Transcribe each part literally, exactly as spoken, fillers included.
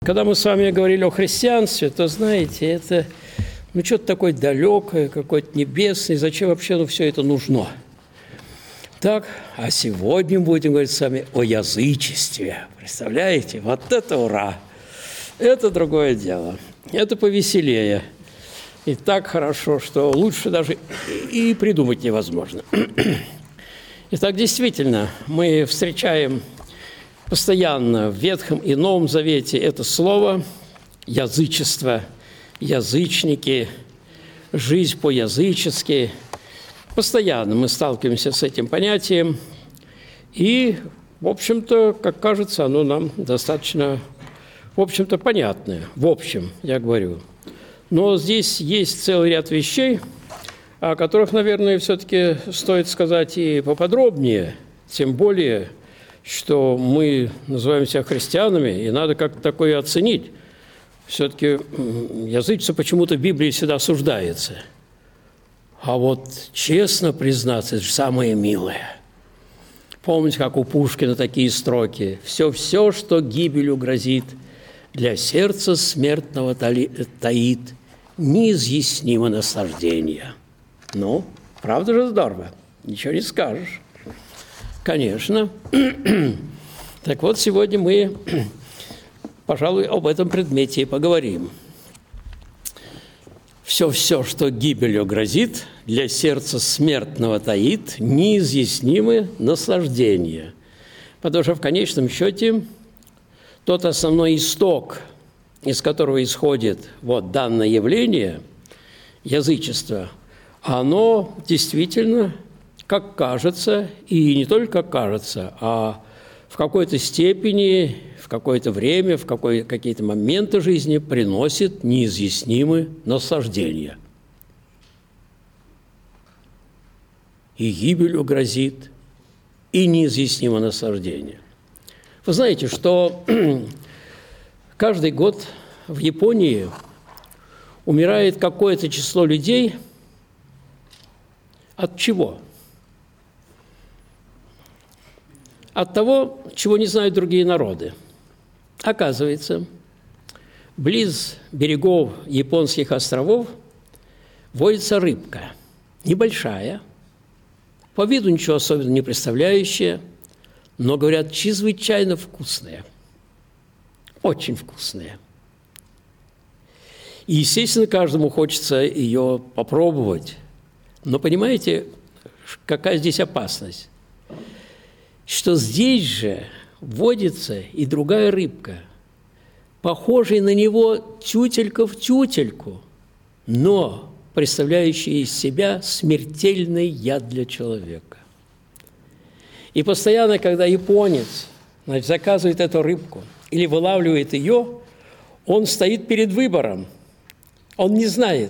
Когда мы с вами говорили о христианстве, то, знаете, это ну, что-то такое далекое, какое-то небесное. Зачем вообще ну, все это нужно? Так, а сегодня будем говорить с вами о язычестве. Представляете? Вот это ура! Это другое дело. Это повеселее. И так хорошо, что лучше даже и придумать невозможно. Итак, действительно, мы встречаем постоянно в Ветхом и Новом Завете это слово «язычество», «язычники», «жизнь по-язычески». Постоянно мы сталкиваемся с этим понятием. И, в общем-то, как кажется, оно нам достаточно, в общем-то, понятное. В общем, я говорю. Но здесь есть целый ряд вещей, о которых, наверное, все-таки стоит сказать и поподробнее, тем более, что мы называем себя христианами, и надо как-то такое оценить. Все-таки язычество почему-то в Библии всегда осуждается. А вот честно признаться, это же самое милое. Помните, как у Пушкина такие строки? «Все-все, что гибелью грозит, для сердца смертного таит неизъяснимо наслаждение». Ну, правда же здорово? Ничего не скажешь. Конечно. Так вот, сегодня мы, пожалуй, об этом предмете и поговорим. Все-все, что гибелью грозит, для сердца смертного таит неизъяснимое наслаждение. Потому что в конечном счете тот основной исток, из которого исходит вот данное явление, язычество, оно действительно, как кажется, и не только как кажется, а в какой-то степени, в какое-то время, в какой, какие-то моменты жизни приносит неизъяснимые наслаждения. И гибелью грозит, и неизъяснимое наслаждение. Вы знаете, что каждый год в Японии умирает какое-то число людей. От чего? От того, чего не знают другие народы. Оказывается, близ берегов японских островов водится рыбка, небольшая, по виду ничего особенного не представляющая, но, говорят, чрезвычайно вкусная, очень вкусная. И, естественно, каждому хочется ее попробовать. Но понимаете, какая здесь опасность? Что здесь же водится и другая рыбка, похожая на него тютелька в тютельку, но представляющая из себя смертельный яд для человека. И постоянно, когда японец, значит, заказывает эту рыбку или вылавливает ее, он стоит перед выбором. Он не знает,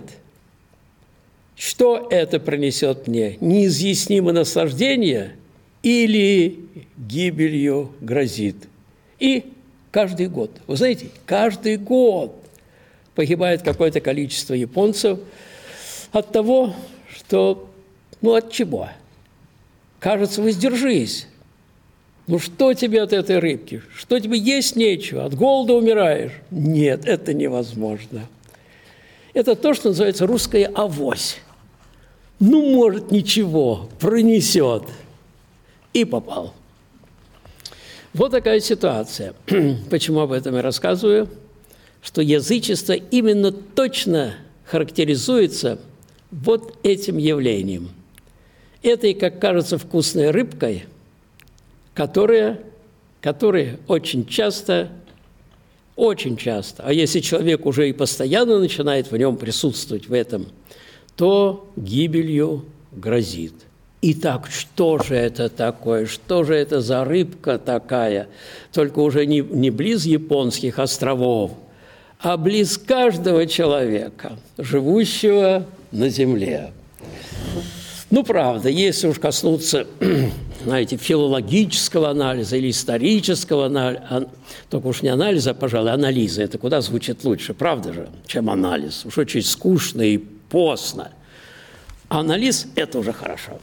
что это принесет мне, неизъяснимое наслаждение или гибелью грозит. И каждый год, вы знаете, каждый год погибает какое-то количество японцев от того, что, ну, от чего? Кажется, воздержись. Ну, что тебе от этой рыбки? Что тебе есть нечего? От голода умираешь? Нет, это невозможно. Это то, что называется русская авось. Ну, может, ничего, пронесет. И попал. Вот такая ситуация. Почему об этом я рассказываю? Что язычество именно точно характеризуется вот этим явлением. Этой, как кажется, вкусной рыбкой, которая, которая очень часто, очень часто, а если человек уже и постоянно начинает в нем присутствовать в этом, то гибелью грозит. Итак, что же это такое? Что же это за рыбка такая? Только уже не, не близ японских островов, а близ каждого человека, живущего на земле. Ну, правда, если уж коснуться, знаете, филологического анализа или исторического анализа, только уж не анализа, пожалуй, анализа, это куда звучит лучше, правда же, чем анализ. Уж очень скучно и постно. Анализ – это уже хорошо.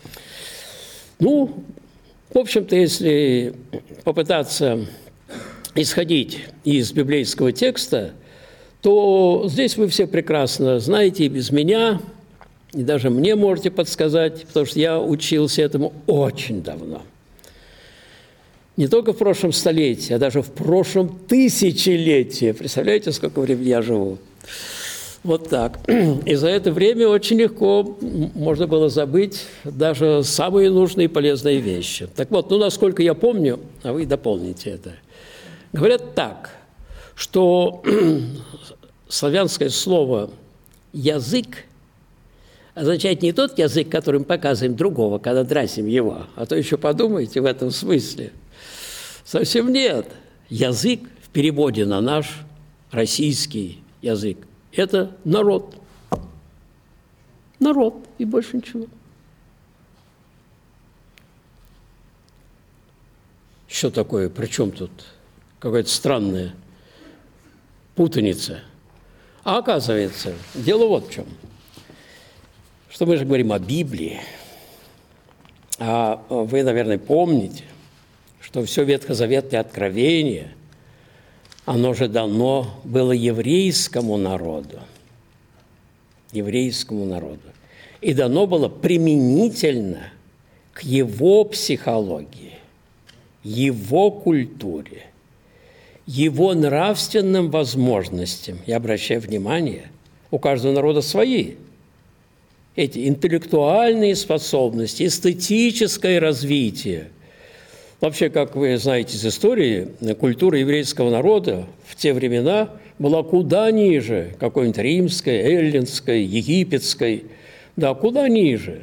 Ну, в общем-то, если попытаться исходить из библейского текста, то здесь вы все прекрасно знаете и без меня, и даже мне можете подсказать, потому что я учился этому очень давно. Не только в прошлом столетии, а даже в прошлом тысячелетии. Представляете, сколько времени я живу? Вот так. И за это время очень легко можно было забыть даже самые нужные и полезные вещи. Так вот, ну, насколько я помню, а вы дополните это. Говорят так, что славянское слово «язык» означает не тот язык, которым показываем другого, когда дразним его, а то еще подумайте в этом смысле. Совсем нет. Язык в переводе на наш российский язык – это народ. Народ, и больше ничего. Что такое? При чем тут какая-то странная путаница? А оказывается, дело вот в чем. Что мы же говорим о Библии. А вы, наверное, помните, что все ветхозаветное откровение, оно же дано было еврейскому народу. Еврейскому народу. И дано было применительно к его психологии, его культуре, его нравственным возможностям. Я обращаю внимание, у каждого народа свои. Эти интеллектуальные способности, эстетическое развитие. Вообще, как вы знаете из истории, культура еврейского народа в те времена была куда ниже какой-нибудь римской, эллинской, египетской. Да, куда ниже.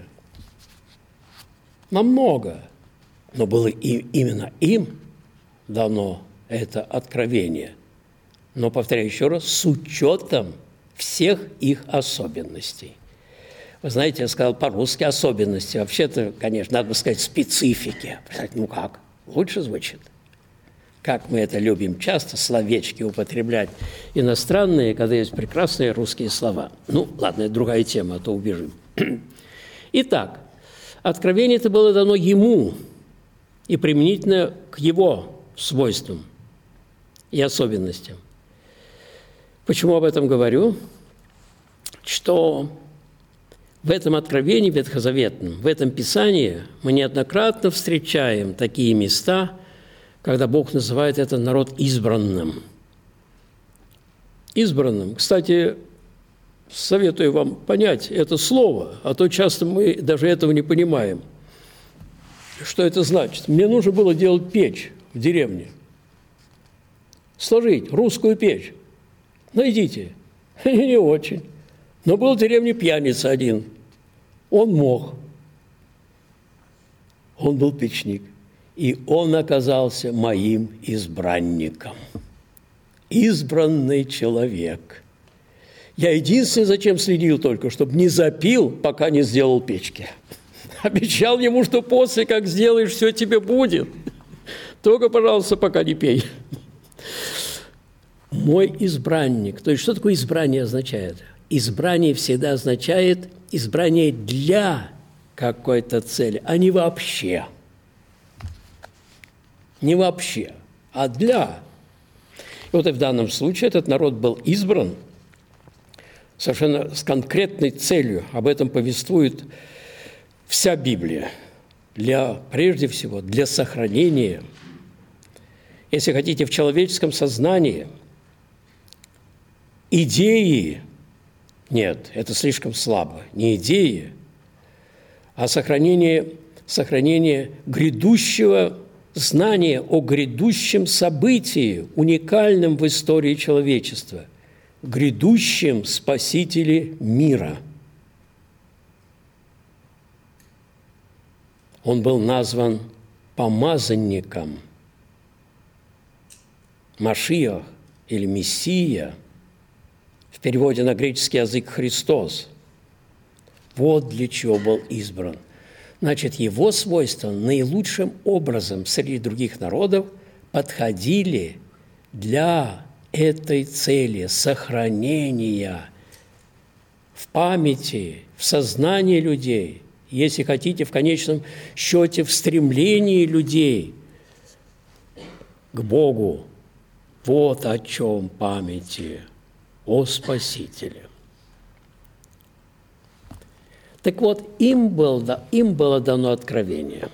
Намного. Но было и именно им дано это откровение. Но, повторяю еще раз, с учетом всех их особенностей. Вы знаете, я сказал по-русски особенности. Вообще-то, конечно, надо бы сказать специфики. Ну как? Лучше звучит. Как мы это любим часто, словечки употреблять иностранные, когда есть прекрасные русские слова. Ну, ладно, это другая тема, а то убежим. Итак, откровение это было дано ему и применительно к его свойствам и особенностям. Почему об этом говорю? Что в этом откровении ветхозаветном, в этом Писании мы неоднократно встречаем такие места, когда Бог называет этот народ избранным. Избранным. Кстати, советую вам понять это слово, а то часто мы даже этого не понимаем. Что это значит? Мне нужно было делать печь в деревне. Сложить русскую печь. Найдите. Не очень. Но был в деревне пьяница один. Он мог. Он был печник. И он оказался моим избранником. Избранный человек. Я единственное, зачем следил только, чтобы не запил, пока не сделал печки. Обещал ему, что после, как сделаешь, все тебе будет. Только, пожалуйста, пока не пей. Мой избранник. То есть, что такое избрание означает? Избрание всегда означает избрание для какой-то цели, а не вообще. Не вообще, а для. И вот и в данном случае этот народ был избран совершенно с конкретной целью. Об этом повествует вся Библия. Для, прежде всего, для сохранения, если хотите, в человеческом сознании идеи. Нет, это слишком слабо. Не идеи, а сохранение, сохранение грядущего знания о грядущем событии, уникальном в истории человечества, грядущем Спасителе мира. Он был назван помазанником. Машиах или Мессия – в переводе на греческий язык «Христос». Вот для чего был избран. Значит, его свойства наилучшим образом среди других народов подходили для этой цели сохранения в памяти, в сознании людей, если хотите, в конечном счете, в стремлении людей к Богу, Вот о чем памяти о Спасителе. Так вот, им было, им было дано откровение.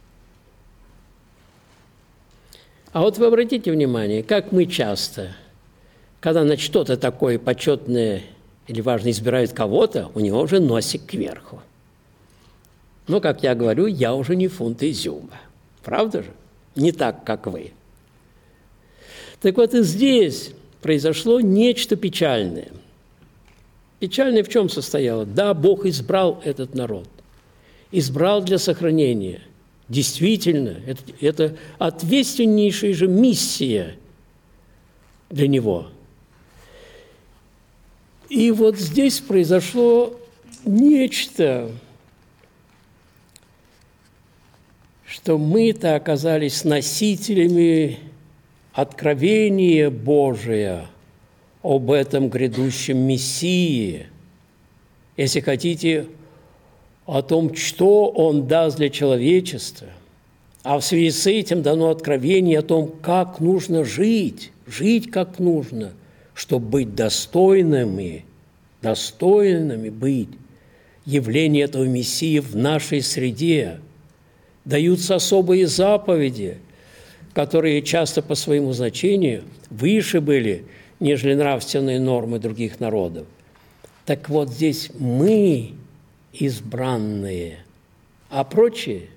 А вот вы обратите внимание, как мы часто, когда на что-то такое почетное или важно избирают кого-то, у него уже носик кверху. Но, как я говорю, я уже не фунт изюма. Правда же? Не так, как вы. Так вот и здесь произошло нечто печальное. Печальное в чем состояло? Да, Бог избрал этот народ. Избрал для сохранения. Действительно, это, это ответственнейшая же миссия для него. И вот здесь произошло нечто, что мы-то оказались носителями откровения Божия об этом грядущем Мессии, если хотите, о том, что Он даст для человечества. А в связи с этим дано откровение о том, как нужно жить, жить как нужно, чтобы быть достойными, достойными быть явления этого Мессии в нашей среде. Даются особые заповеди, которые часто по своему значению выше были, нежели нравственные нормы других народов. Так вот здесь мы избранные, а прочие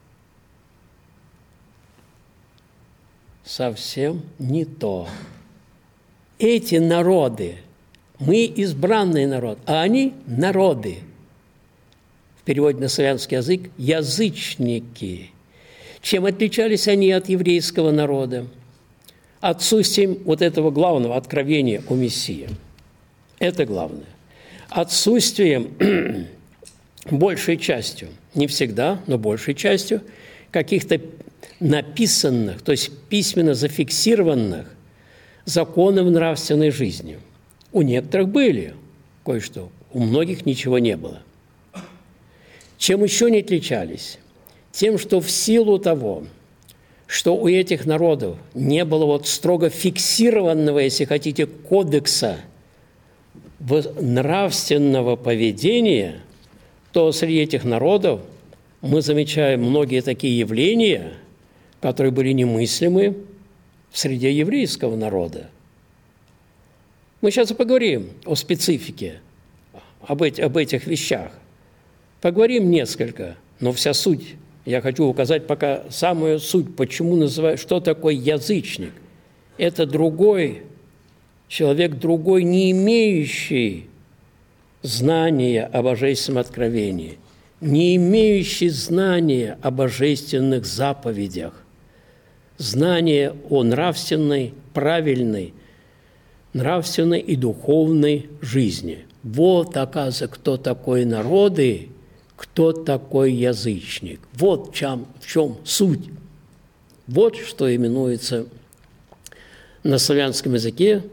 совсем не то. Эти народы, мы избранный народ, а они народы. В переводе на славянский язык – язычники. Чем отличались они от еврейского народа? Отсутствием вот этого главного откровения о Мессии. Это главное. Отсутствием большей частью, не всегда, но большей частью, каких-то написанных, то есть письменно зафиксированных законов нравственной жизни. У некоторых были кое-что, у многих ничего не было. Чем еще не отличались? Тем, что в силу того, что у этих народов не было вот строго фиксированного, если хотите, кодекса нравственного поведения, то среди этих народов мы замечаем многие такие явления, которые были немыслимы в среде еврейского народа. Мы сейчас и поговорим о специфике, об, эти, об этих вещах. Поговорим несколько, но вся суть. Я хочу указать пока самую суть, почему называют, что такое язычник. Это другой человек, другой, не имеющий знания о божественном откровении, не имеющий знания о божественных заповедях, знания о нравственной, правильной, нравственной и духовной жизни. Вот, оказывается, кто такой народы, кто такой язычник. Вот в чем, в чем суть. Вот что именуется на славянском языке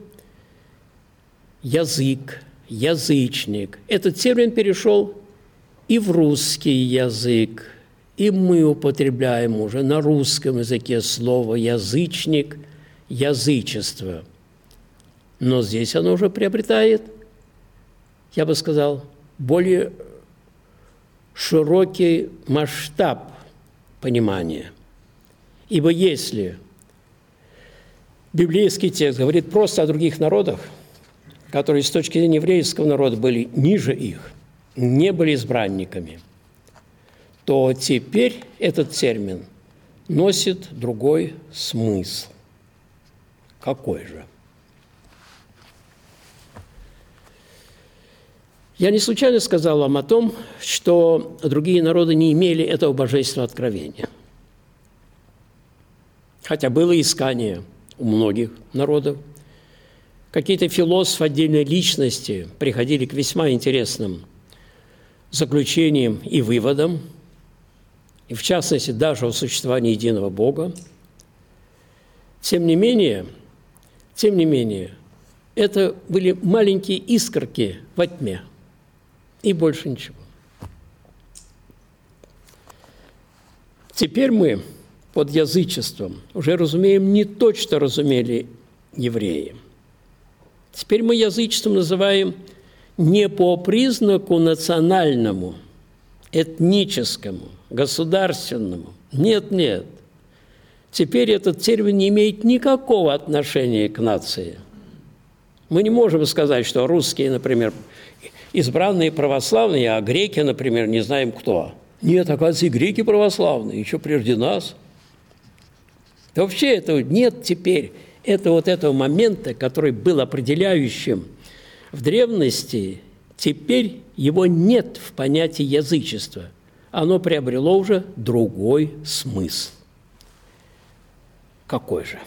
язык, язычник. Этот термин перешел и в русский язык, и мы употребляем уже на русском языке слово «язычник», «язычество». Но здесь оно уже приобретает, я бы сказал, более широкий масштаб понимания. Ибо если библейский текст говорит просто о других народах, которые с точки зрения еврейского народа были ниже их, не были избранниками, то теперь этот термин носит другой смысл. Какой же? Я не случайно сказал вам о том, что другие народы не имели этого божественного откровения. Хотя было искание у многих народов. Какие-то философы, отдельные личности приходили к весьма интересным заключениям и выводам, и в частности даже о существовании единого Бога. Тем не менее, тем не менее, это были маленькие искорки во тьме. И больше ничего. Теперь мы под язычеством уже разумеем не то, что разумели евреи. Теперь мы язычеством называем не по признаку национальному, этническому, государственному. Нет, нет. Теперь этот термин не имеет никакого отношения к нации. Мы не можем сказать, что русские, например, избранные православные, а греки, например, не знаем кто. Нет, оказывается, и греки православные, еще прежде нас. Вообще этого нет теперь. Это вот этого момента, который был определяющим в древности, теперь его нет в понятии язычества. Оно приобрело уже другой смысл. Какой же?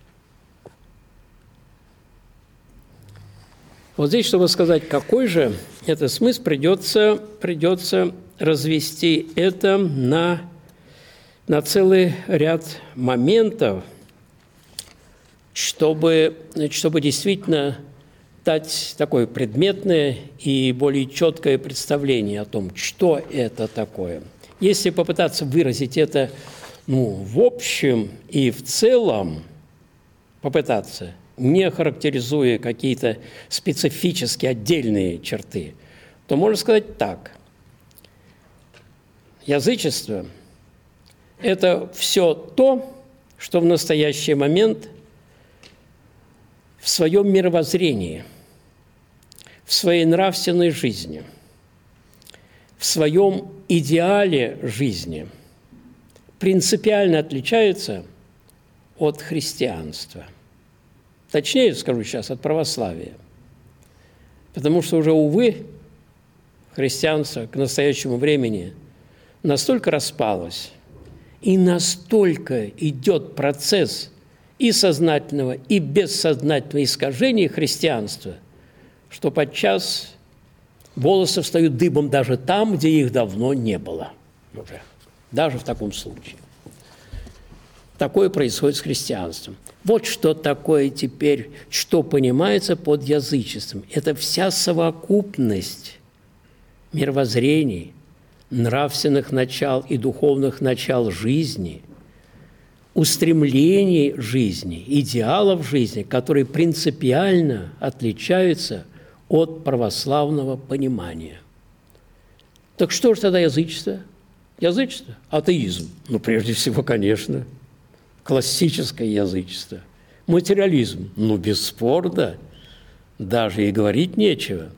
Вот здесь, чтобы сказать, какой же этот смысл, придется, придется развести это на, на целый ряд моментов, чтобы, чтобы действительно дать такое предметное и более четкое представление о том, что это такое. Если попытаться выразить это ну, в общем и в целом, попытаться, не характеризуя какие-то специфически отдельные черты, то можно сказать так. Язычество – это все то, что в настоящий момент в своем мировоззрении, в своей нравственной жизни, в своем идеале жизни принципиально отличается от христианства. Точнее скажу сейчас, от православия. Потому что уже, увы, христианство к настоящему времени настолько распалось, и настолько идет процесс и сознательного, и бессознательного искажения христианства, что подчас волосы встают дыбом даже там, где их давно не было уже. Даже в таком случае. Такое происходит с христианством. Вот что такое теперь, что понимается под язычеством. Это вся совокупность мировоззрений, нравственных начал и духовных начал жизни, устремлений жизни, идеалов жизни, которые принципиально отличаются от православного понимания. Так что же тогда язычество? Язычество? Атеизм. Ну, прежде всего, конечно, классическое язычество. Материализм. Ну, бесспорно, даже и говорить нечего.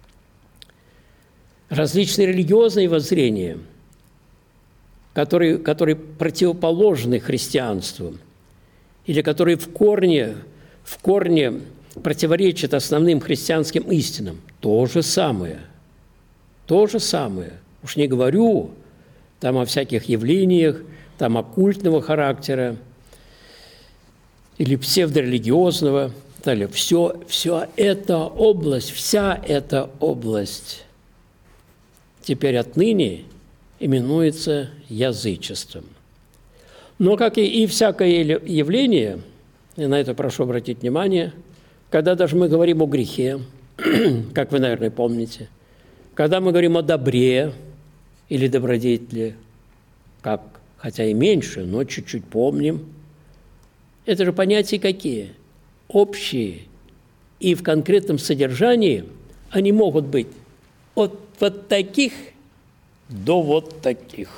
Различные религиозные воззрения, которые, которые противоположны христианству или которые в корне, в корне противоречат основным христианским истинам, то же самое. То же самое. Уж не говорю там о всяких явлениях, там оккультного характера или псевдорелигиозного. Далее. Все, все эта область, вся эта область теперь отныне именуется язычеством. Но, как и, и всякое явление, и на это прошу обратить внимание, когда даже мы говорим о грехе, как вы, наверное, помните, когда мы говорим о добре или добродетели, как, хотя и меньше, но чуть-чуть помним, это же понятия какие? Общие. И в конкретном содержании они могут быть от вот таких до вот таких.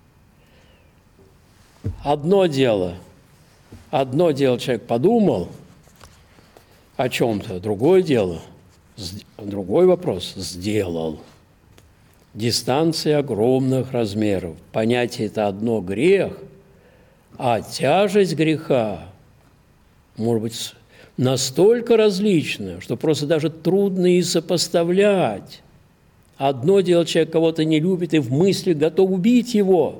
Одно дело, одно дело человек подумал о чем-то, другое дело, другой вопрос сделал. Дистанция огромных размеров. Понятие это одно грех, а тяжесть греха может быть настолько различна, что просто даже трудно и сопоставлять. Одно дело, человек кого-то не любит и в мыслях готов убить его.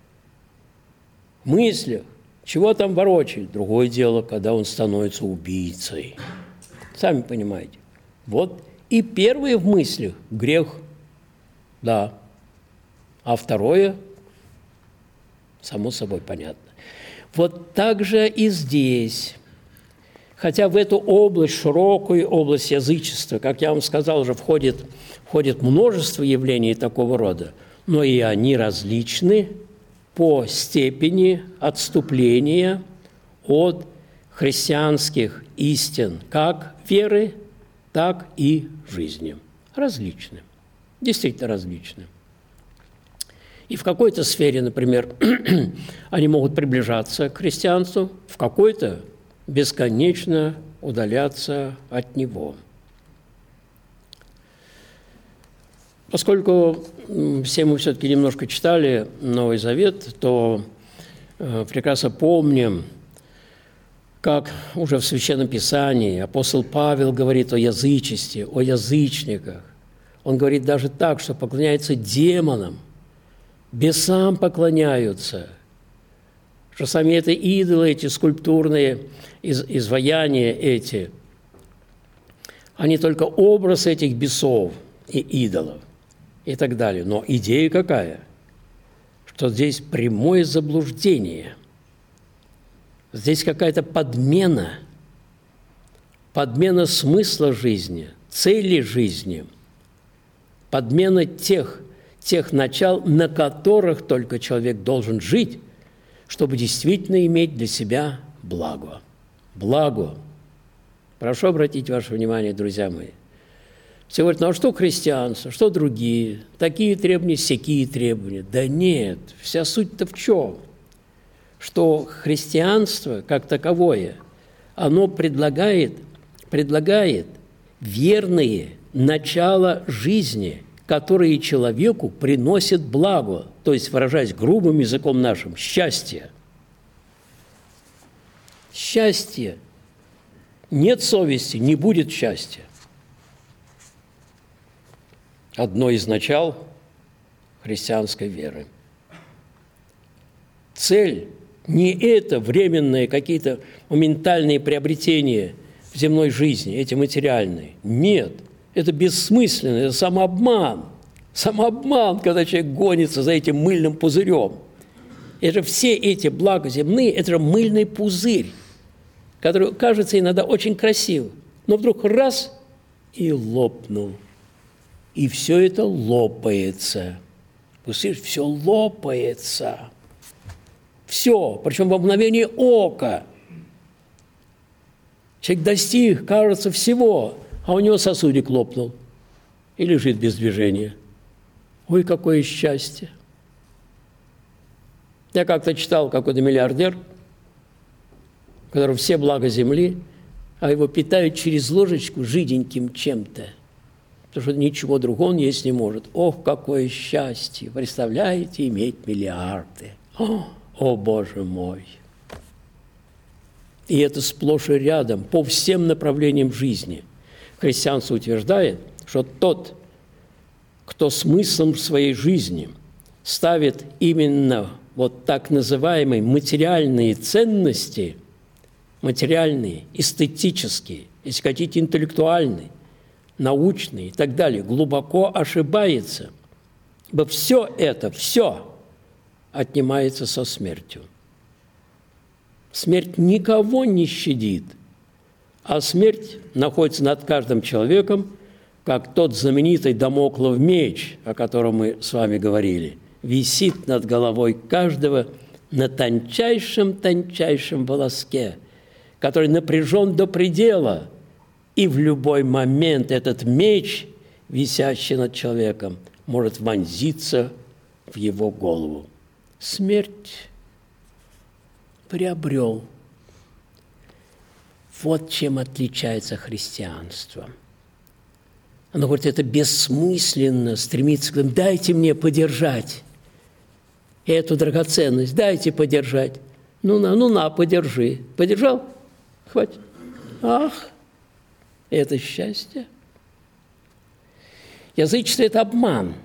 В мыслях. Чего там ворочать? Другое дело, когда он становится убийцей. Сами понимаете. Вот и первое в мыслях – грех. Да. А второе – само собой понятно. Вот так же и здесь. Хотя в эту область, широкую область язычества, как я вам сказал, уже входит, входит множество явлений такого рода, но и они различны по степени отступления от христианских истин, как веры, так и жизни. Различны, действительно различны. И в какой-то сфере, например, они могут приближаться к христианству, в какой-то бесконечно удаляться от него. Поскольку все мы все-таки немножко читали Новый Завет, то прекрасно помним, как уже в Священном Писании апостол Павел говорит о язычестве, о язычниках. Он говорит даже так, что поклоняются демонам, бесам поклоняются, что сами это идолы, эти скульптурные из, изваяния эти, они только образ этих бесов и идолов и так далее. Но идея какая? Что здесь прямое заблуждение, здесь какая-то подмена, подмена смысла жизни, цели жизни, подмена тех, тех начал, на которых только человек должен жить, чтобы действительно иметь для себя благо. Благо. Прошу обратить ваше внимание, друзья мои. Все говорят, ну а что христианство, что другие? Такие требования, сякие требования. Да нет, вся суть-то в чем? Что христианство, как таковое, оно предлагает, предлагает верные начала жизни, которые человеку приносят благо, то есть, выражаясь грубым языком нашим, счастье. Счастье. Нет совести, не будет счастья. Одно из начал христианской веры. Цель не это временные какие-то моментальные приобретения в земной жизни, эти материальные. Нет, это бессмысленно, это самообман. Самообман, когда человек гонится за этим мыльным пузырем. Это все эти блага земные, это же мыльный пузырь, который кажется иногда очень красивым, но вдруг раз и лопнул. И все это лопается. Пузырь все лопается. Все, причем во мгновение ока. Человек достиг, кажется, всего, а у него сосудик лопнул и лежит без движения. Ой, какое счастье! Я как-то читал какой-то миллиардер, у которого все блага земли, а его питают через ложечку жиденьким чем-то, потому что ничего другого он есть не может. Ох, какое счастье! Представляете, иметь миллиарды! О, о, Боже мой! И это сплошь и рядом, по всем направлениям жизни. Христианство утверждает, что тот, кто смыслом своей жизни ставит именно вот так называемые материальные ценности, материальные, эстетические, если хотите, интеллектуальные, научные и так далее, глубоко ошибается. Ибо все это, все отнимается со смертью. Смерть никого не щадит, а смерть находится над каждым человеком, как тот знаменитый дамоклов меч, о котором мы с вами говорили, висит над головой каждого на тончайшем-тончайшем волоске, который напряжен до предела, и в любой момент этот меч, висящий над человеком, может вонзиться в его голову. Смерть приобрел. Вот чем отличается христианство. Оно говорит, это бессмысленно стремиться к тому, дайте мне подержать эту драгоценность, дайте подержать. Ну на, ну на, подержи. Подержал? Хватит. Ах, это счастье. Язычество – это обман.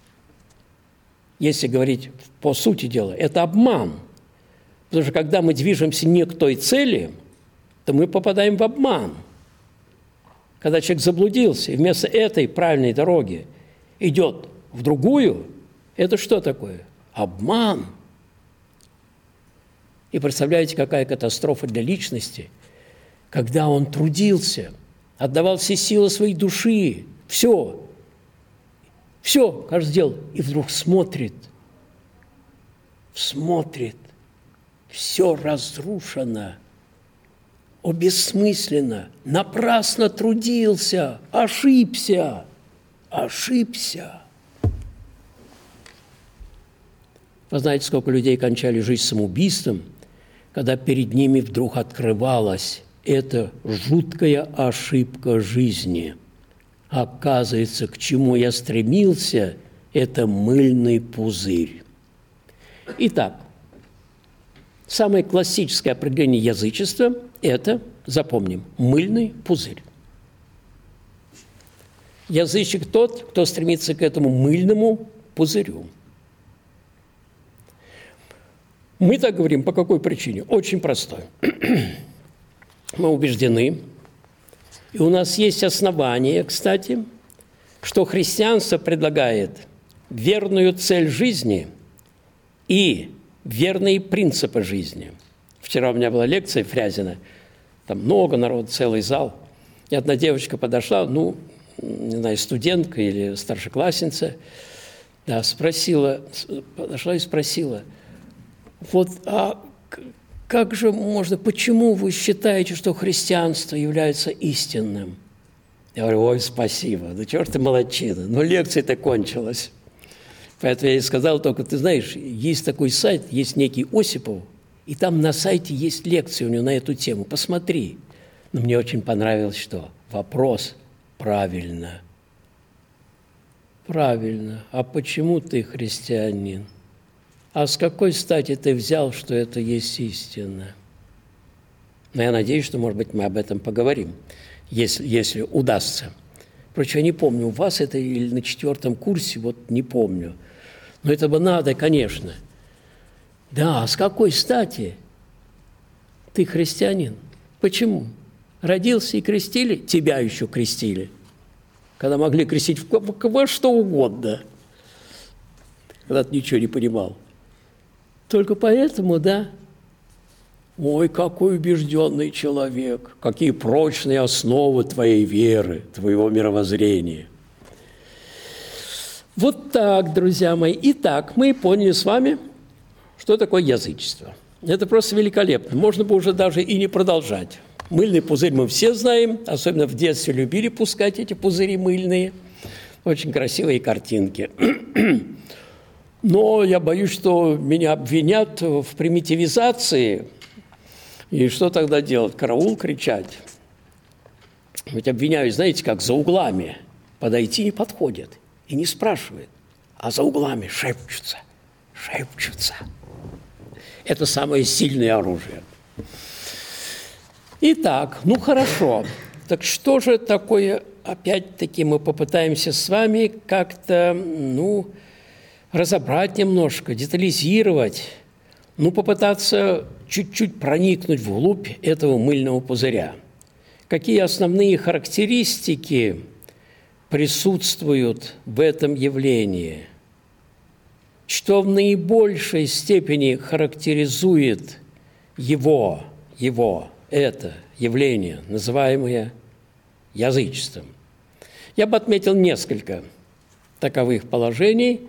Если говорить по сути дела, это обман. Потому что когда мы движемся не к той цели, то мы попадаем в обман. Когда человек заблудился, и вместо этой правильной дороги идет в другую, это что такое? Обман. И представляете, какая катастрофа для личности, когда он трудился, отдавал все силы своей души, все, все, каждый сделал, и вдруг смотрит, смотрит, все разрушено. о, бессмысленно, напрасно трудился, ошибся, ошибся. Вы знаете, сколько людей кончали жизнь самоубийством, когда перед ними вдруг открывалась эта жуткая ошибка жизни. Оказывается, к чему я стремился, это мыльный пузырь. Итак, самое классическое определение язычества – это, запомним, мыльный пузырь. Язычник тот, кто стремится к этому мыльному пузырю. Мы так говорим по какой причине? Очень простой. Мы убеждены, и у нас есть основания, кстати, что христианство предлагает верную цель жизни и верные принципы жизни. Вчера у меня была лекция Фрязина, там много народу, целый зал. И одна девочка подошла, ну, не знаю, студентка или старшеклассница, да, спросила, подошла и спросила, вот, а как же можно, почему вы считаете, что христианство является истинным? Я говорю, ой, спасибо, да черт ты молодчина, но лекция-то кончилась. Поэтому я ей сказал только, ты знаешь, есть такой сайт, есть некий Осипов, и там на сайте есть лекции у него на эту тему, посмотри. Но мне очень понравилось, что вопрос правильно. Правильно. А почему ты христианин? А с какой стати ты взял, что это есть истина? Но я надеюсь, что, может быть, мы об этом поговорим, если, если удастся. Впрочем, я не помню, у вас это или на четвертом курсе, вот не помню. Но это бы надо, конечно. Да, а с какой стати ты христианин? Почему? Родился и крестили? Тебя еще крестили. Когда могли крестить во что угодно. Когда ты ничего не понимал. Только поэтому, да, ой, какой убежденный человек, какие прочные основы твоей веры, твоего мировоззрения. Вот так, друзья мои. Итак, мы поняли с вами, что такое язычество. Это просто великолепно. Можно бы уже даже и не продолжать. Мыльный пузырь мы все знаем, особенно в детстве любили пускать эти пузыри мыльные. Очень красивые картинки. Но я боюсь, что меня обвинят в примитивизации. И что тогда делать? Караул кричать? Ведь обвиняют, знаете, как за углами. Подойти не подходят и не спрашивают, а за углами шепчутся, шепчутся. Это самое сильное оружие. Итак, ну хорошо. Так что же такое, опять-таки, мы попытаемся с вами как-то, ну, разобрать немножко, детализировать, ну, попытаться чуть-чуть проникнуть вглубь этого мыльного пузыря. Какие основные характеристики присутствуют в этом явлении? Что в наибольшей степени характеризует его, его, это явление, называемое язычеством? Я бы отметил несколько таковых положений.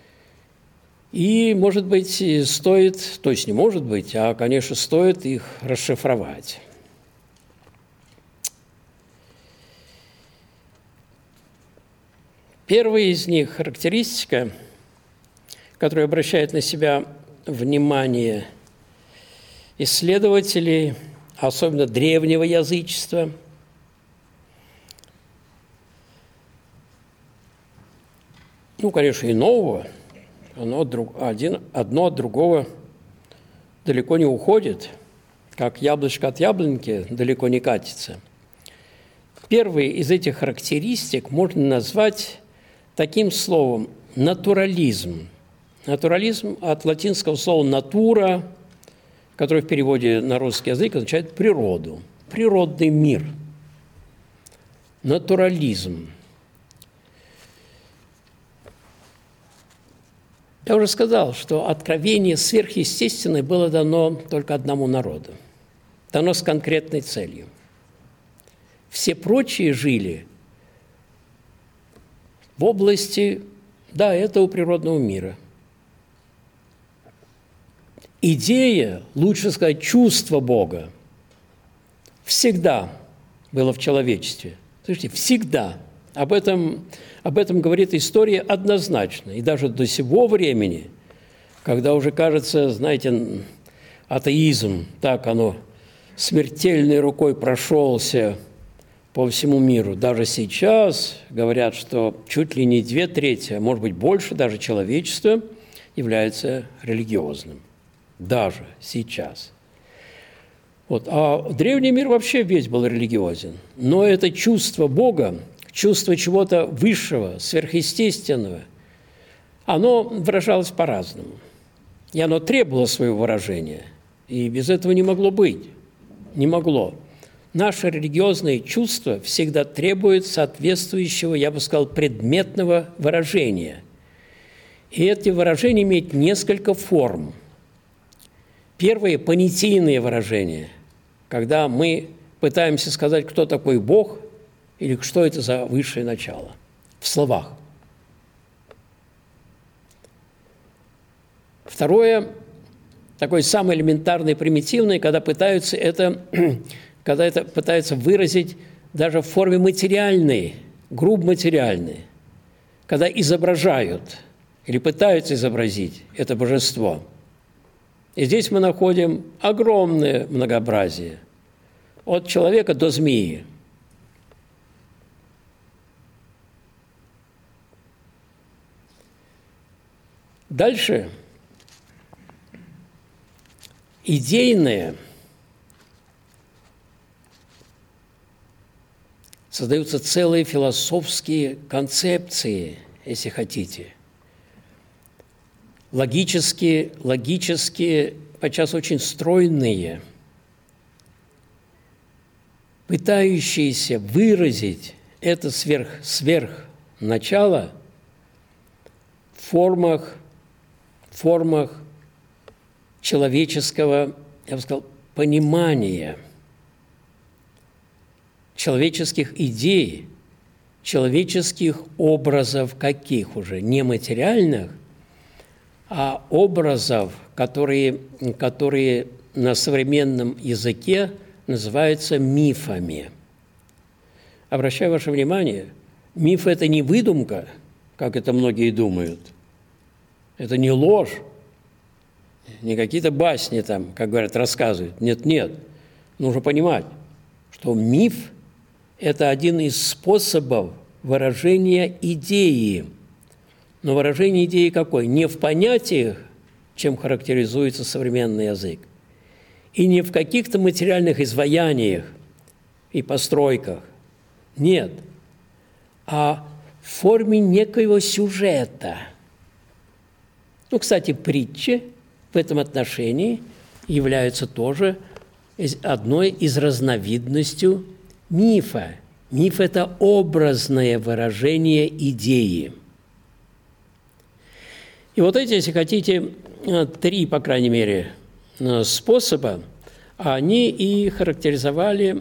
И, может быть, стоит, то есть не может быть, а, конечно, стоит их расшифровать. Первая из них характеристика, которая обращает на себя внимание исследователей, особенно древнего язычества, ну, конечно, и нового, Оно, друг, один, одно от другого далеко не уходит, как яблочко от яблоньки далеко не катится. Первый из этих характеристик можно назвать таким словом «натурализм». Натурализм от латинского слова «натура», которое в переводе на русский язык означает «природу», «природный мир». Натурализм. Я уже сказал, что откровение сверхъестественное было дано только одному народу. Дано с конкретной целью. Все прочие жили в области, да, этого природного мира. Идея, лучше сказать, чувство Бога, всегда было в человечестве. Слушайте, всегда. Об этом, об этом говорит история однозначно. И даже до сего времени, когда уже, кажется, знаете, атеизм, так оно смертельной рукой прошелся по всему миру. Даже сейчас говорят, что чуть ли не две трети, а может быть больше даже человечества является религиозным. Даже сейчас. Вот. А древний мир вообще весь был религиозен. Но это чувство Бога, чувство чего-то высшего, сверхъестественного, оно выражалось по-разному. И оно требовало своего выражения. И без этого не могло быть. Не могло. Наше религиозное чувство всегда требует соответствующего, я бы сказал, предметного выражения. И эти выражения имеют несколько форм. Первое – понятийные выражения, когда мы пытаемся сказать, кто такой Бог или что это за высшее начало, в словах. Второе, такое самое элементарное, примитивное, когда пытаются это, когда это пытаются выразить даже в форме материальной, грубо материальной, когда изображают или пытаются изобразить это божество. И здесь мы находим огромное многообразие, от человека до змеи. Дальше идейное создаются целые философские концепции, если хотите. Логические, логические, подчас очень стройные, пытающиеся выразить это сверх, сверхначало в формах, в формах человеческого, я бы сказал, понимания, человеческих идей, человеческих образов каких уже, не материальных, а образов, которые, которые на современном языке называются мифами. Обращаю ваше внимание, миф – это не выдумка, как это многие думают. Это не ложь, не какие-то басни там, как говорят, рассказывают. Нет, нет. Нужно понимать, что миф – это один из способов выражения идеи. Но выражение идеи какой? Не в понятиях, чем характеризуется современный язык, и не в каких-то материальных изваяниях и постройках. Нет. А в форме некоего сюжета. Ну, кстати, притчи в этом отношении являются тоже одной из разновидностей мифа. Миф – это образное выражение идеи. И вот эти, если хотите, три, по крайней мере, способа, они и характеризовали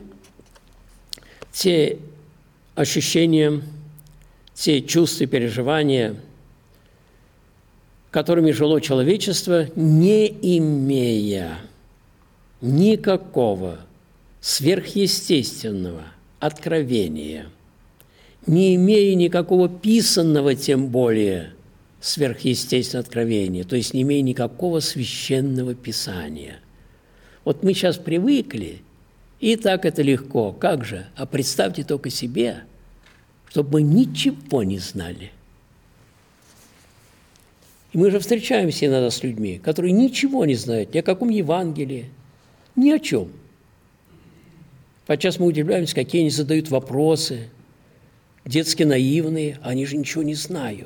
те ощущения, те чувства и переживания, которыми жило человечество, не имея никакого сверхъестественного откровения, не имея никакого писанного, тем более, сверхъестественного откровения, то есть не имея никакого священного писания. Вот мы сейчас привыкли, и так это легко. Как же? А представьте только себе, чтобы мы ничего не знали. И мы же встречаемся иногда с людьми, которые ничего не знают ни о каком Евангелии, ни о чем. Подчас мы удивляемся, какие они задают вопросы, детски наивные, они же ничего не знают.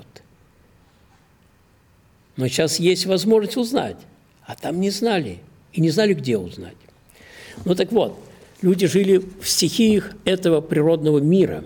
Но сейчас есть возможность узнать, а там не знали, и не знали, где узнать. Ну так вот, люди жили в стихиях этого природного мира.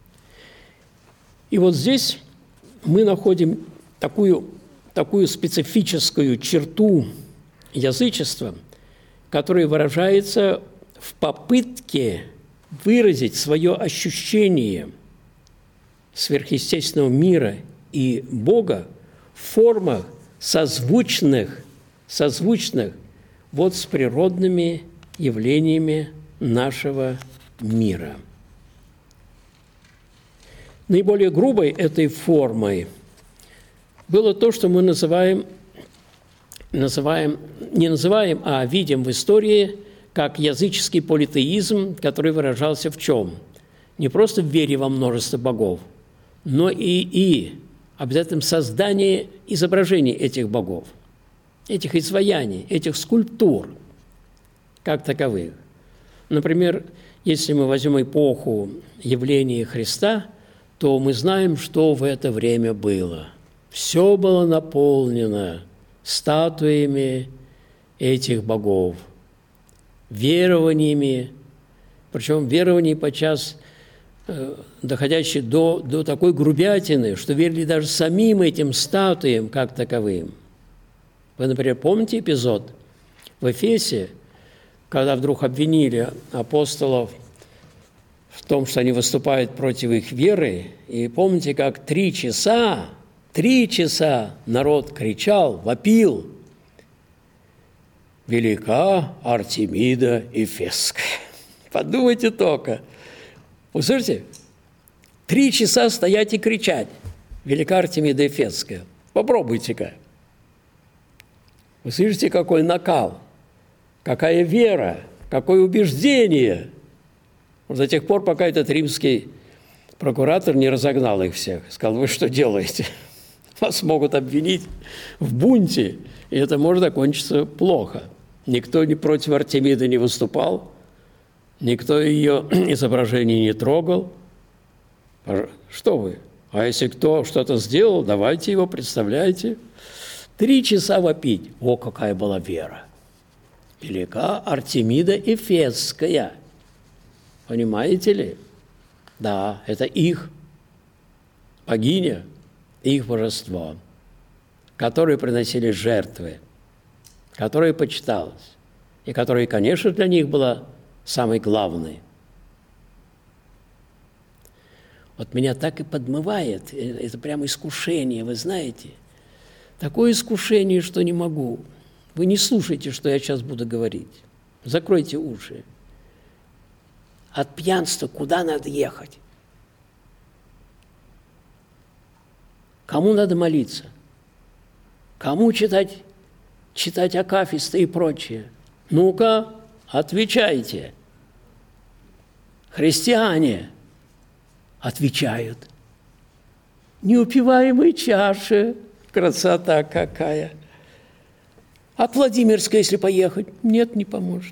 И вот здесь мы находим такую, такую специфическую черту язычества, которая выражается в попытке выразить свое ощущение сверхъестественного мира и Бога в формах, созвучных, созвучных вот с природными явлениями нашего мира. Наиболее грубой этой формой было то, что мы называем, называем, не называем, а видим в истории как языческий политеизм, который выражался в чем? Не просто в вере во множество богов, но и, и обязательном создании изображений этих богов, этих изваяний, этих скульптур как таковых. Например, если мы возьмем эпоху явления Христа, то мы знаем, что в это время было. Все было наполнено статуями этих богов, верованиями, причем верования подчас э, доходящие до, до такой грубятины, что верили даже самим этим статуям как таковым. Вы, например, помните эпизод в Эфесе, когда вдруг обвинили апостолов в том, что они выступают против их веры, и помните, как три часа, три часа народ кричал, вопил: «Велика Артемида Эфесская». Подумайте только. Вы слышите? Три часа стоять и кричать: «Велика Артемида Эфесская». Попробуйте-ка. Вы слышите, какой накал, какая вера, какое убеждение. До тех пор, пока этот римский прокуратор не разогнал их всех. Сказал: вы что делаете? Вас могут обвинить в бунте, и это может окончиться плохо. Никто не против Артемиды не выступал, никто ее изображение не трогал. Что вы? А если кто что-то сделал, давайте его, представляйте. Три часа вопить. О, какая была вера! Велика Артемида Эфесская. Понимаете ли? Да, это их богиня, их божество, которые приносили жертвы, которая почиталась, и которая, конечно, для них была самой главной. Вот меня так и подмывает, это прямо искушение, вы знаете, такое искушение, что не могу. Вы не слушайте, что я сейчас буду говорить. Закройте уши. От пьянства куда надо ехать? Кому надо молиться? Кому читать, читать акафисты и прочее? Ну-ка, отвечайте. Христиане отвечают. Неупиваемой чаши. Красота какая. А Владимирская, если поехать? Нет, не поможет.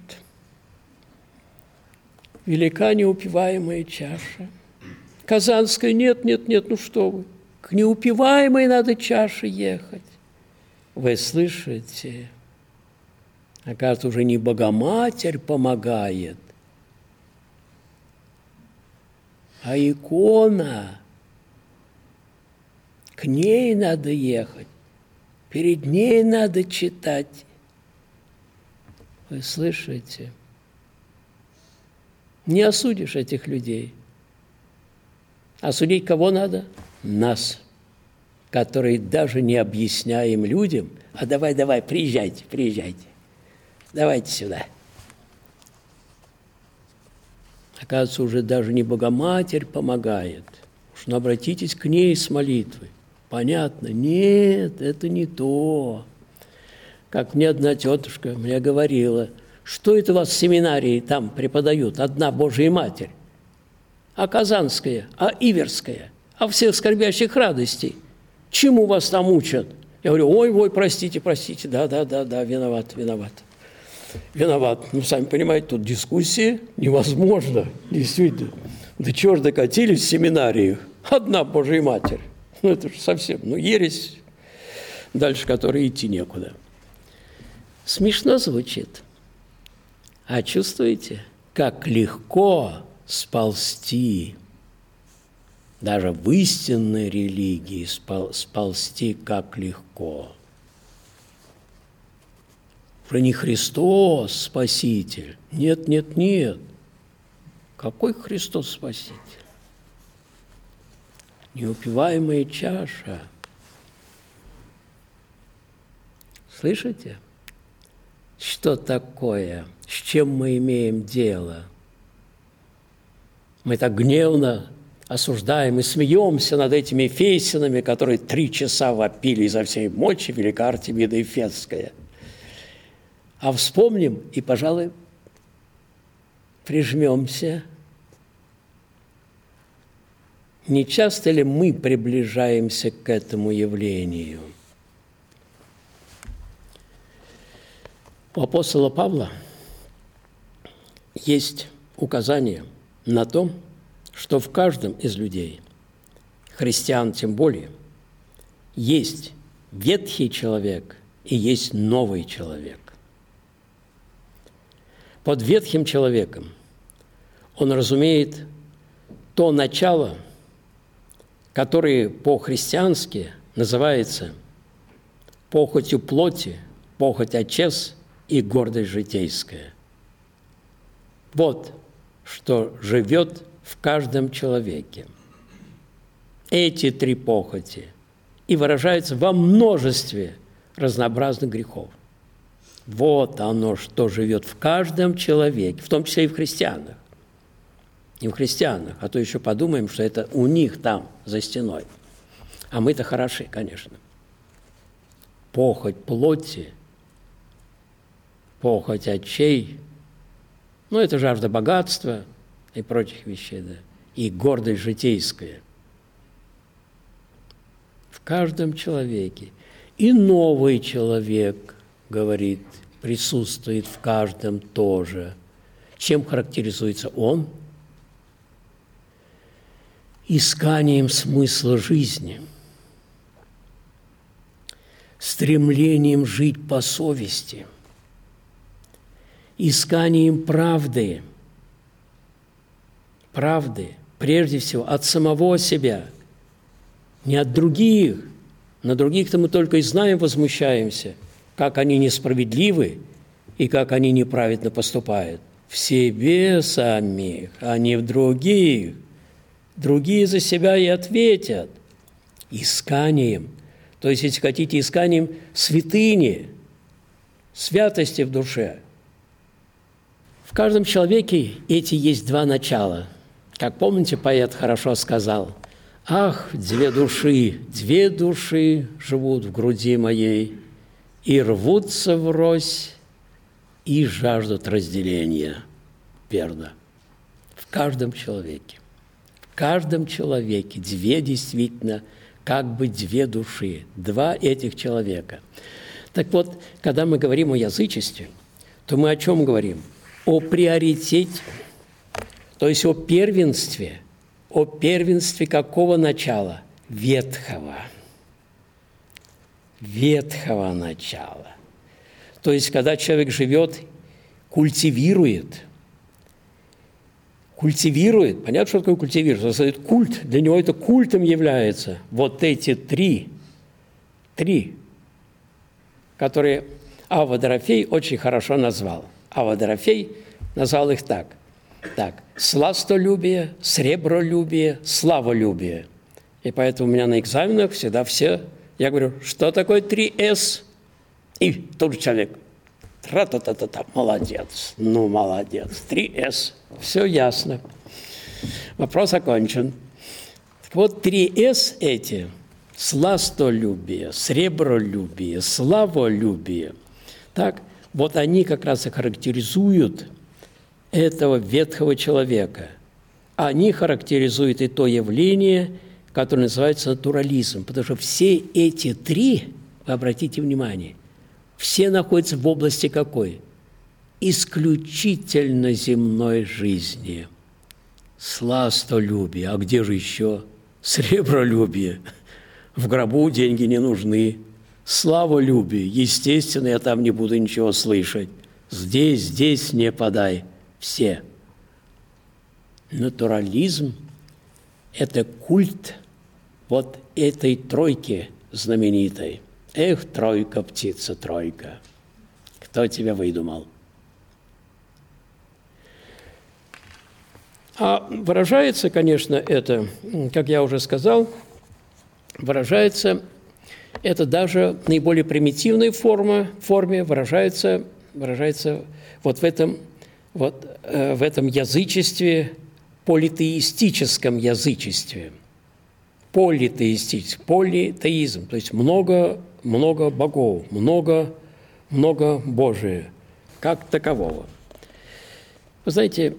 Велика неупиваемая чаша. Казанская? Нет, нет, нет, ну что вы. К неупиваемой надо чаше ехать. Вы слышите? Оказывается, уже не Богоматерь помогает, а икона. К ней надо ехать. Перед ней надо читать. Вы слышите? Не осудишь этих людей. Осудить кого надо? Нас, которые даже не объясняем людям: а давай, давай, приезжайте, приезжайте, давайте сюда. Оказывается, уже даже не Богоматерь помогает. Уж ну, обратитесь к ней с молитвой. Понятно? Нет, это не то. Как мне одна тетушка мне говорила: что это у вас в семинарии там преподают? Одна Божия Матерь. А Казанская, а Иверская, а всех скорбящих радостей. Чему вас там учат? Я говорю: ой, ой, простите, простите, да, да, да, да, виноват, виноват. Виноват. Ну, сами понимаете, тут дискуссии невозможно. Действительно. Да чего ж докатились в семинариях? Одна Божия Матерь. Ну, это же совсем, ну, ересь, дальше которой идти некуда. Смешно звучит. А чувствуете, как легко сползти, даже в истинной религии сползти как легко. Уже не Христос Спаситель. Нет, нет, нет. Какой Христос Спаситель? Неупиваемая чаша. Слышите? Что такое? С чем мы имеем дело? Мы так гневно осуждаем и смеемся над этими эфесянами, которые три часа вопили изо всей мочи, велика Артемида Эфесская. А вспомним и, пожалуй, прижмемся. Не часто ли мы приближаемся к этому явлению? У апостола Павла есть указание на то, что в каждом из людей, христиан тем более, есть ветхий человек и есть новый человек. Под ветхим человеком он разумеет то начало, которое по-христиански называется похотью плоти, похоть очес и гордость житейская. Вот что живет в каждом человеке. Эти три похоти и выражаются во множестве разнообразных грехов. Вот оно, что живет в каждом человеке, в том числе и в христианах. И в христианах, а то еще подумаем, что это у них там, за стеной. А мы-то хороши, конечно. Похоть плоти, похоть очей, ну, это жажда богатства и прочих вещей, да, и гордость житейская. В каждом человеке. И новый человек, говорит, присутствует в каждом тоже. Чем характеризуется он? Исканием смысла жизни, стремлением жить по совести, исканием правды, правды, прежде всего, от самого себя, не от других. На других-то мы только и знаем, возмущаемся, как они несправедливы и как они неправедно поступают. В себе самих, а не в других. Другие за себя и ответят. Исканием, то есть, если хотите, исканием святыни, святости в душе. В каждом человеке эти есть два начала. Как помните, поэт хорошо сказал: «Ах, две души, две души живут в груди моей, и рвутся врозь, и жаждут разделения». Верно. В каждом человеке. В каждом человеке две действительно, как бы две души, два этих человека. Так вот, когда мы говорим о язычестве, то мы о чем говорим? О приоритете, то есть о первенстве. О первенстве какого начала? Ветхого. Ветхого начала. То есть, когда человек живет, культивирует, культивирует, понятно, что такое культивирует? Это культ, для него это культом является. Вот эти три, три, которые Авва Дорофей очень хорошо назвал. Авва Дорофей назвал их так. Так, сластолюбие, сребролюбие, славолюбие. И поэтому у меня на экзаменах всегда все, я говорю, что такое три эс? И тот же человек, тра-та-та-та-та, молодец, ну молодец, три эс, все ясно. Вопрос окончен. Так вот, три эс эти, сластолюбие, сребролюбие, славолюбие, так, вот они как раз и характеризуют этого ветхого человека. Они характеризуют и то явление, которое называется натурализм, потому что все эти три, вы обратите внимание, все находятся в области какой? Исключительно земной жизни. Сластолюбие, а где же еще? Сребролюбие. В гробу деньги не нужны. Славолюбие, естественно, я там не буду ничего слышать. Здесь, здесь не подай. Все. Натурализм – это культ вот этой тройки знаменитой. Эх, тройка, птица, тройка. Кто тебя выдумал? А выражается, конечно, это, как я уже сказал, выражается это даже в наиболее примитивной форме, форме выражается, выражается вот в этом, вот, э, в этом язычестве политеистическом язычестве. Политеистический, политеизм, то есть много, много богов, много, много Божия, как такового. Вы знаете,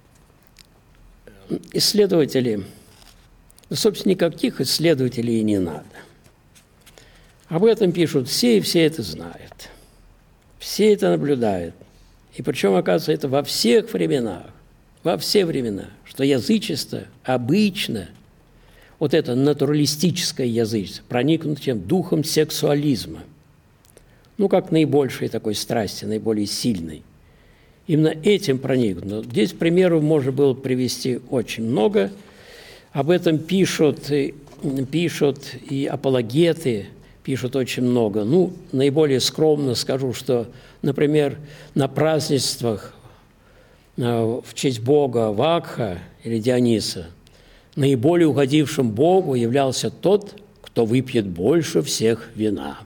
исследователи, собственно, никаких исследователей и не надо. Об этом пишут все, и все это знают. Все это наблюдают. И причем, оказывается, это во всех временах, во все времена, что язычество обычно, вот это натуралистическое язычество, проникнуто чем духом сексуализма, ну, как наибольшей такой страсти, наиболее сильной. Именно этим проникнуто. Здесь примеров можно было привести очень много. Об этом пишут, пишут и апологеты, пишут очень много. Ну, наиболее скромно скажу, что, например, на празднествах в честь бога Вакха или Диониса наиболее угодившим Богу являлся тот, кто выпьет больше всех вина.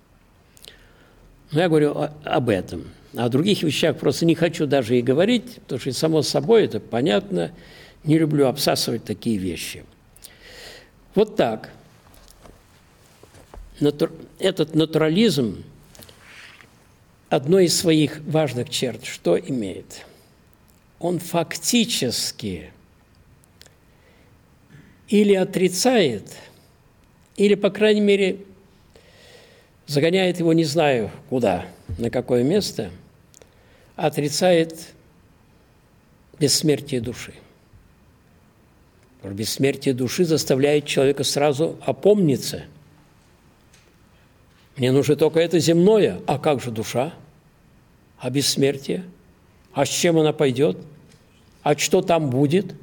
Но я говорю о, об этом. О других вещах просто не хочу даже и говорить, потому что, само собой, это понятно, не люблю обсасывать такие вещи. Вот так. Натур... Этот натурализм одной из своих важных черт что имеет? Он фактически или отрицает, или, по крайней мере, загоняет его не знаю куда, на какое место, отрицает бессмертие души. Бессмертие души заставляет человека сразу опомниться. Мне нужно только это земное, а как же душа? А бессмертие? А с чем она пойдет? А что там будет?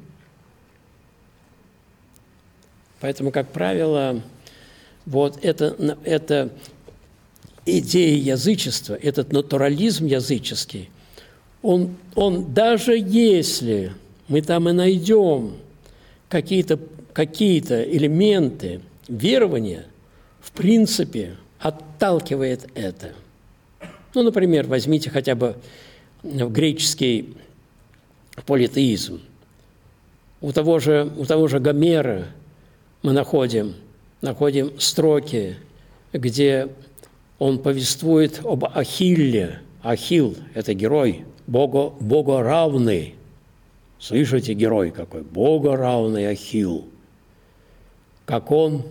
Поэтому, как правило, вот это, это идея язычества, этот натурализм языческий, он, он даже если мы там и найдем какие-то какие-то элементы верования, в принципе, отталкивает это. Ну, например, возьмите хотя бы греческий политеизм. У того же, у того же Гомера мы находим, находим строки, где он повествует об Ахилле. Ахилл – это герой, бого, богоравный. Слышите, герой какой? Богоравный Ахилл. Как он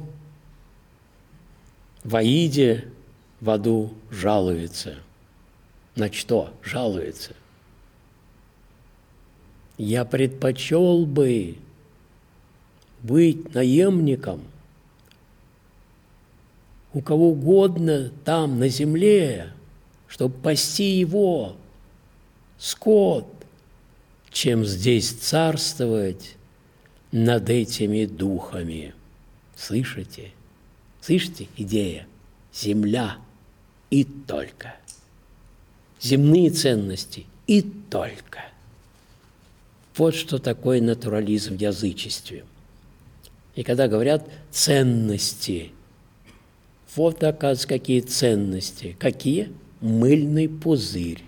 в Аиде в аду жалуется. На что жалуется? Я предпочел бы быть наемником у кого угодно там, на земле, чтобы пасти его, скот, чем здесь царствовать над этими духами. Слышите? Слышите идея? Земля и только. Земные ценности и только. Вот что такое натурализм в язычестве. И когда говорят «ценности», вот, оказывается, какие ценности. Какие? Мыльный пузырь.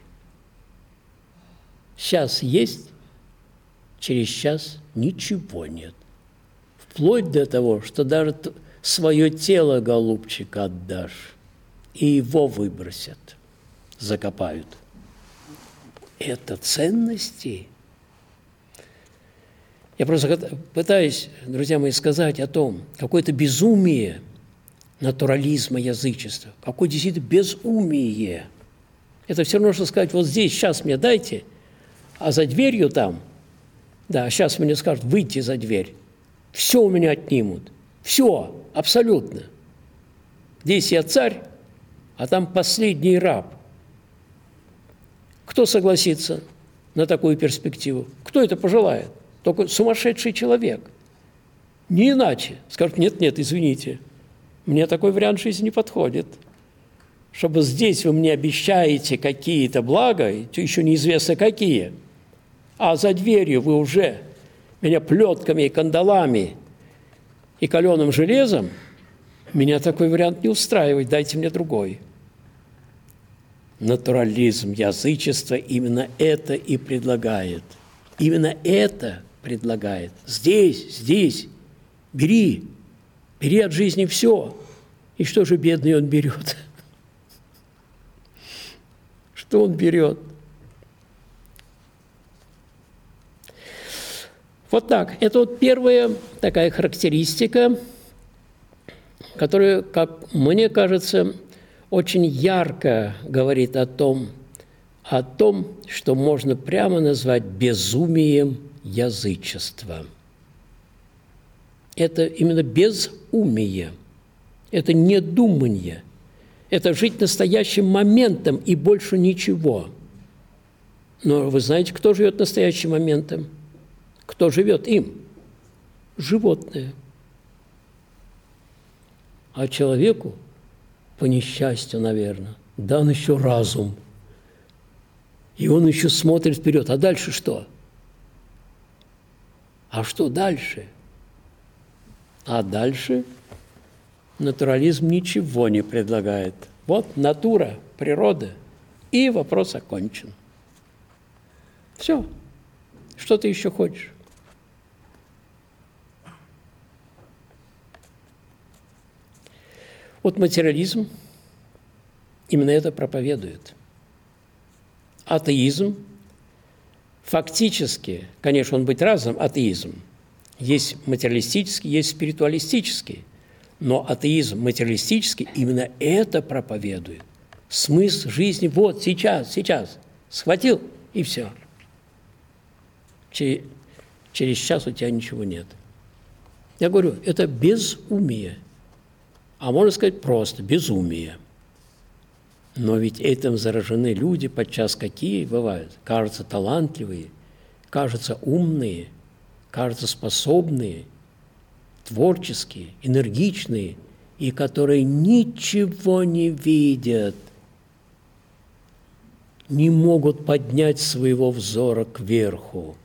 Сейчас есть, через час ничего нет. Вплоть до того, что даже свое тело, голубчик, отдашь, и его выбросят, закопают. Это ценности. Я просто пытаюсь, друзья мои, сказать о том, какое-то безумие натурализма, язычества, какое действительно безумие. Это все равно, что сказать, вот здесь, сейчас мне дайте, а за дверью там, да, сейчас мне скажут, выйти за дверь, все у меня отнимут, все, абсолютно. Здесь я царь, а там последний раб. Кто согласится на такую перспективу? Кто это пожелает? Только сумасшедший человек. Не иначе. Скажут, нет-нет, извините, мне такой вариант жизни не подходит. Чтобы здесь вы мне обещаете какие-то блага, еще неизвестно какие, а за дверью вы уже меня плетками и кандалами и каленым железом, меня такой вариант не устраивает, дайте мне другой. Натурализм, язычество именно это и предлагает. Именно это предлагает. Здесь, здесь, бери, бери от жизни все. И что же бедный он берет? Что он берет? Вот так. Это вот первая такая характеристика, которая, как мне кажется, очень ярко говорит о том, о том, что можно прямо назвать безумием язычества. Это именно безумие, это недумание, это жить настоящим моментом и больше ничего. Но вы знаете, кто живет настоящим моментом? Кто живет им? Животные. А человеку, по несчастью, наверное, дан еще разум. И он еще смотрит вперед. А дальше что? А что дальше? А дальше натурализм ничего не предлагает. Вот натура, природа, и вопрос окончен. Все. Что ты еще хочешь? Вот материализм именно это проповедует. Атеизм фактически, конечно, он быть разным, атеизм. Есть материалистический, есть спиритуалистический. Но атеизм материалистический именно это проповедует. Смысл жизни вот сейчас, сейчас. Схватил, и все. Через, через час у тебя ничего нет. Я говорю, это безумие. А можно сказать просто безумие. Но ведь этим заражены люди, подчас какие бывают, кажутся талантливые, кажутся умные, кажутся способные, творческие, энергичные, и которые ничего не видят, не могут поднять своего взора кверху.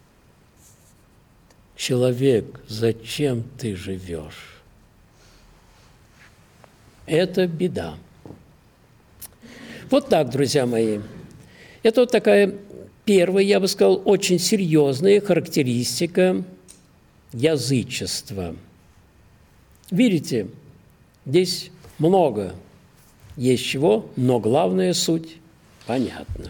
Человек, зачем ты живешь? Это беда. Вот так, друзья мои. Это вот такая первая, я бы сказал, очень серьезная характеристика язычества. Видите, здесь много есть чего, но главная суть понятна.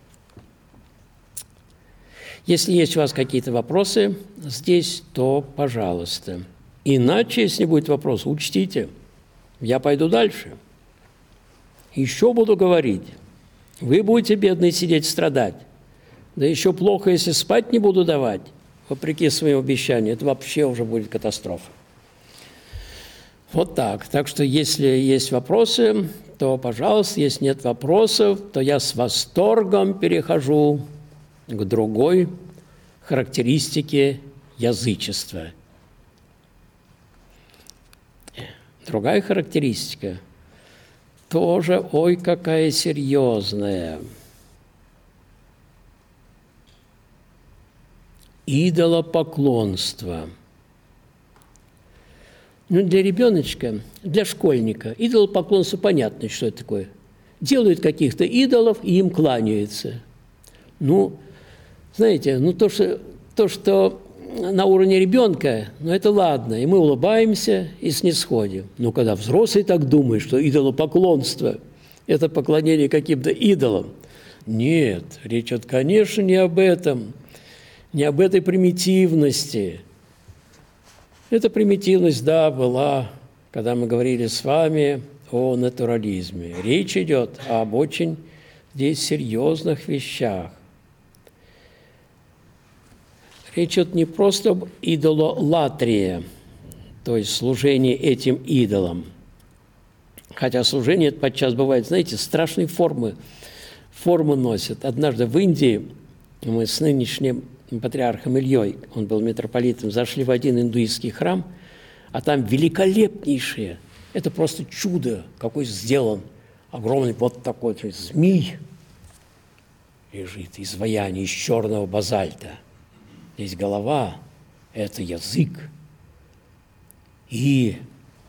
Если есть у вас какие-то вопросы здесь, то пожалуйста. Иначе, если будет вопрос, учтите, я пойду дальше. Еще буду говорить. Вы будете, бедные, сидеть, страдать. Да еще плохо, если спать не буду давать, вопреки своим обещаниям. Это вообще уже будет катастрофа. Вот так. Так что, если есть вопросы, то, пожалуйста. Если нет вопросов, то я с восторгом перехожу к другой характеристике язычества. Другая характеристика тоже, ой, какая серьезная. Идолопоклонство. Ну, для ребеночка, для школьника идолопоклонство понятно, что это такое. Делают каких-то идолов и им кланяются. Ну, знаете, ну то, что, то, что на уровне ребенка, ну это ладно, и мы улыбаемся и снисходим. Но когда взрослый так думает, что идолопоклонство – это поклонение каким-то идолам, нет, речь идет, конечно, не об этом, не об этой примитивности. Эта примитивность, да, была, когда мы говорили с вами о натурализме. Речь идет об очень здесь серьезных вещах. Речь идет не просто об идололатрии, то есть служении этим идолам. Хотя служение это подчас бывает, знаете, страшные формы, формы носят. Однажды в Индии мы с нынешним патриархом Ильей, он был митрополитом, зашли в один индуистский храм, а там великолепнейшее, это просто чудо, какой сделан, огромный вот такой то есть, змей лежит, изваяние из черного базальта. Здесь голова – это язык. И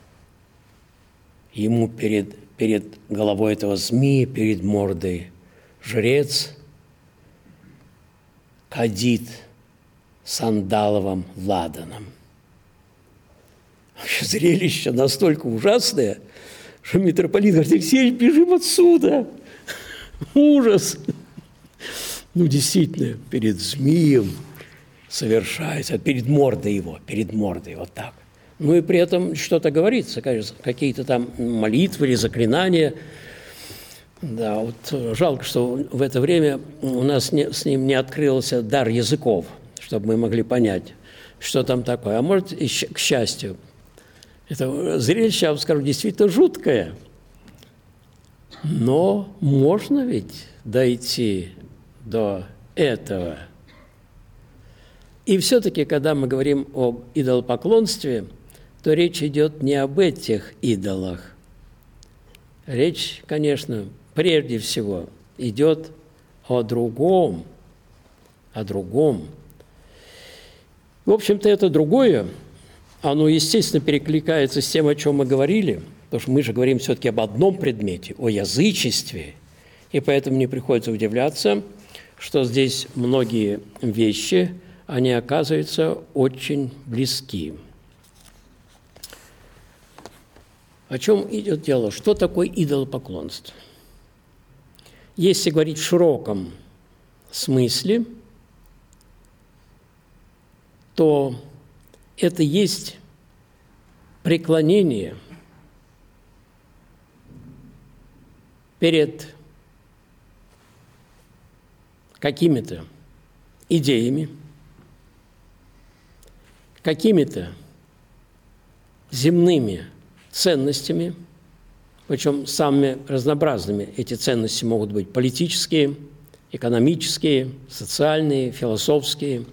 ему перед, перед головой этого змея, перед мордой жрец кадит сандаловым ладаном. Вообще зрелище настолько ужасное, что митрополит говорит: Алексей, бежим отсюда! Ужас! Ну, действительно, перед змеем совершается, перед мордой его, перед мордой, вот так. Ну и при этом что-то говорится, кажется, какие-то там молитвы или заклинания. Да, вот жалко, что в это время у нас не, с ним не открылся дар языков, чтобы мы могли понять, что там такое. А может, и к счастью, это зрелище, я вам скажу, действительно жуткое. Но можно ведь дойти до этого. И все-таки, когда мы говорим об идолопоклонстве, то речь идет не об этих идолах. Речь, конечно, прежде всего идет о другом, о другом. В общем-то, это другое, оно, естественно, перекликается с тем, о чем мы говорили, потому что мы же говорим все-таки об одном предмете, о язычестве, и поэтому не приходится удивляться, что здесь многие вещи, они оказываются очень близки. О чем идет дело? Что такое идолопоклонство? Если говорить в широком смысле, то это есть преклонение перед какими-то идеями, какими-то земными ценностями, причем самыми разнообразными эти ценности могут быть политические, экономические, социальные, философские,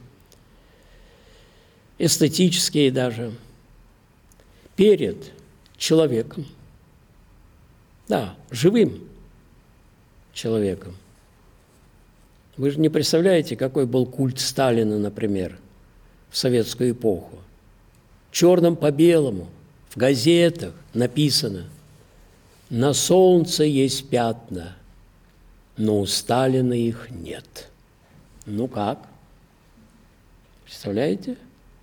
эстетические даже, перед человеком, да, живым человеком. Вы же не представляете, какой был культ Сталина, например, в советскую эпоху. Черным по белому в газетах написано: на солнце есть пятна, но у Сталина их нет. Ну как? Представляете?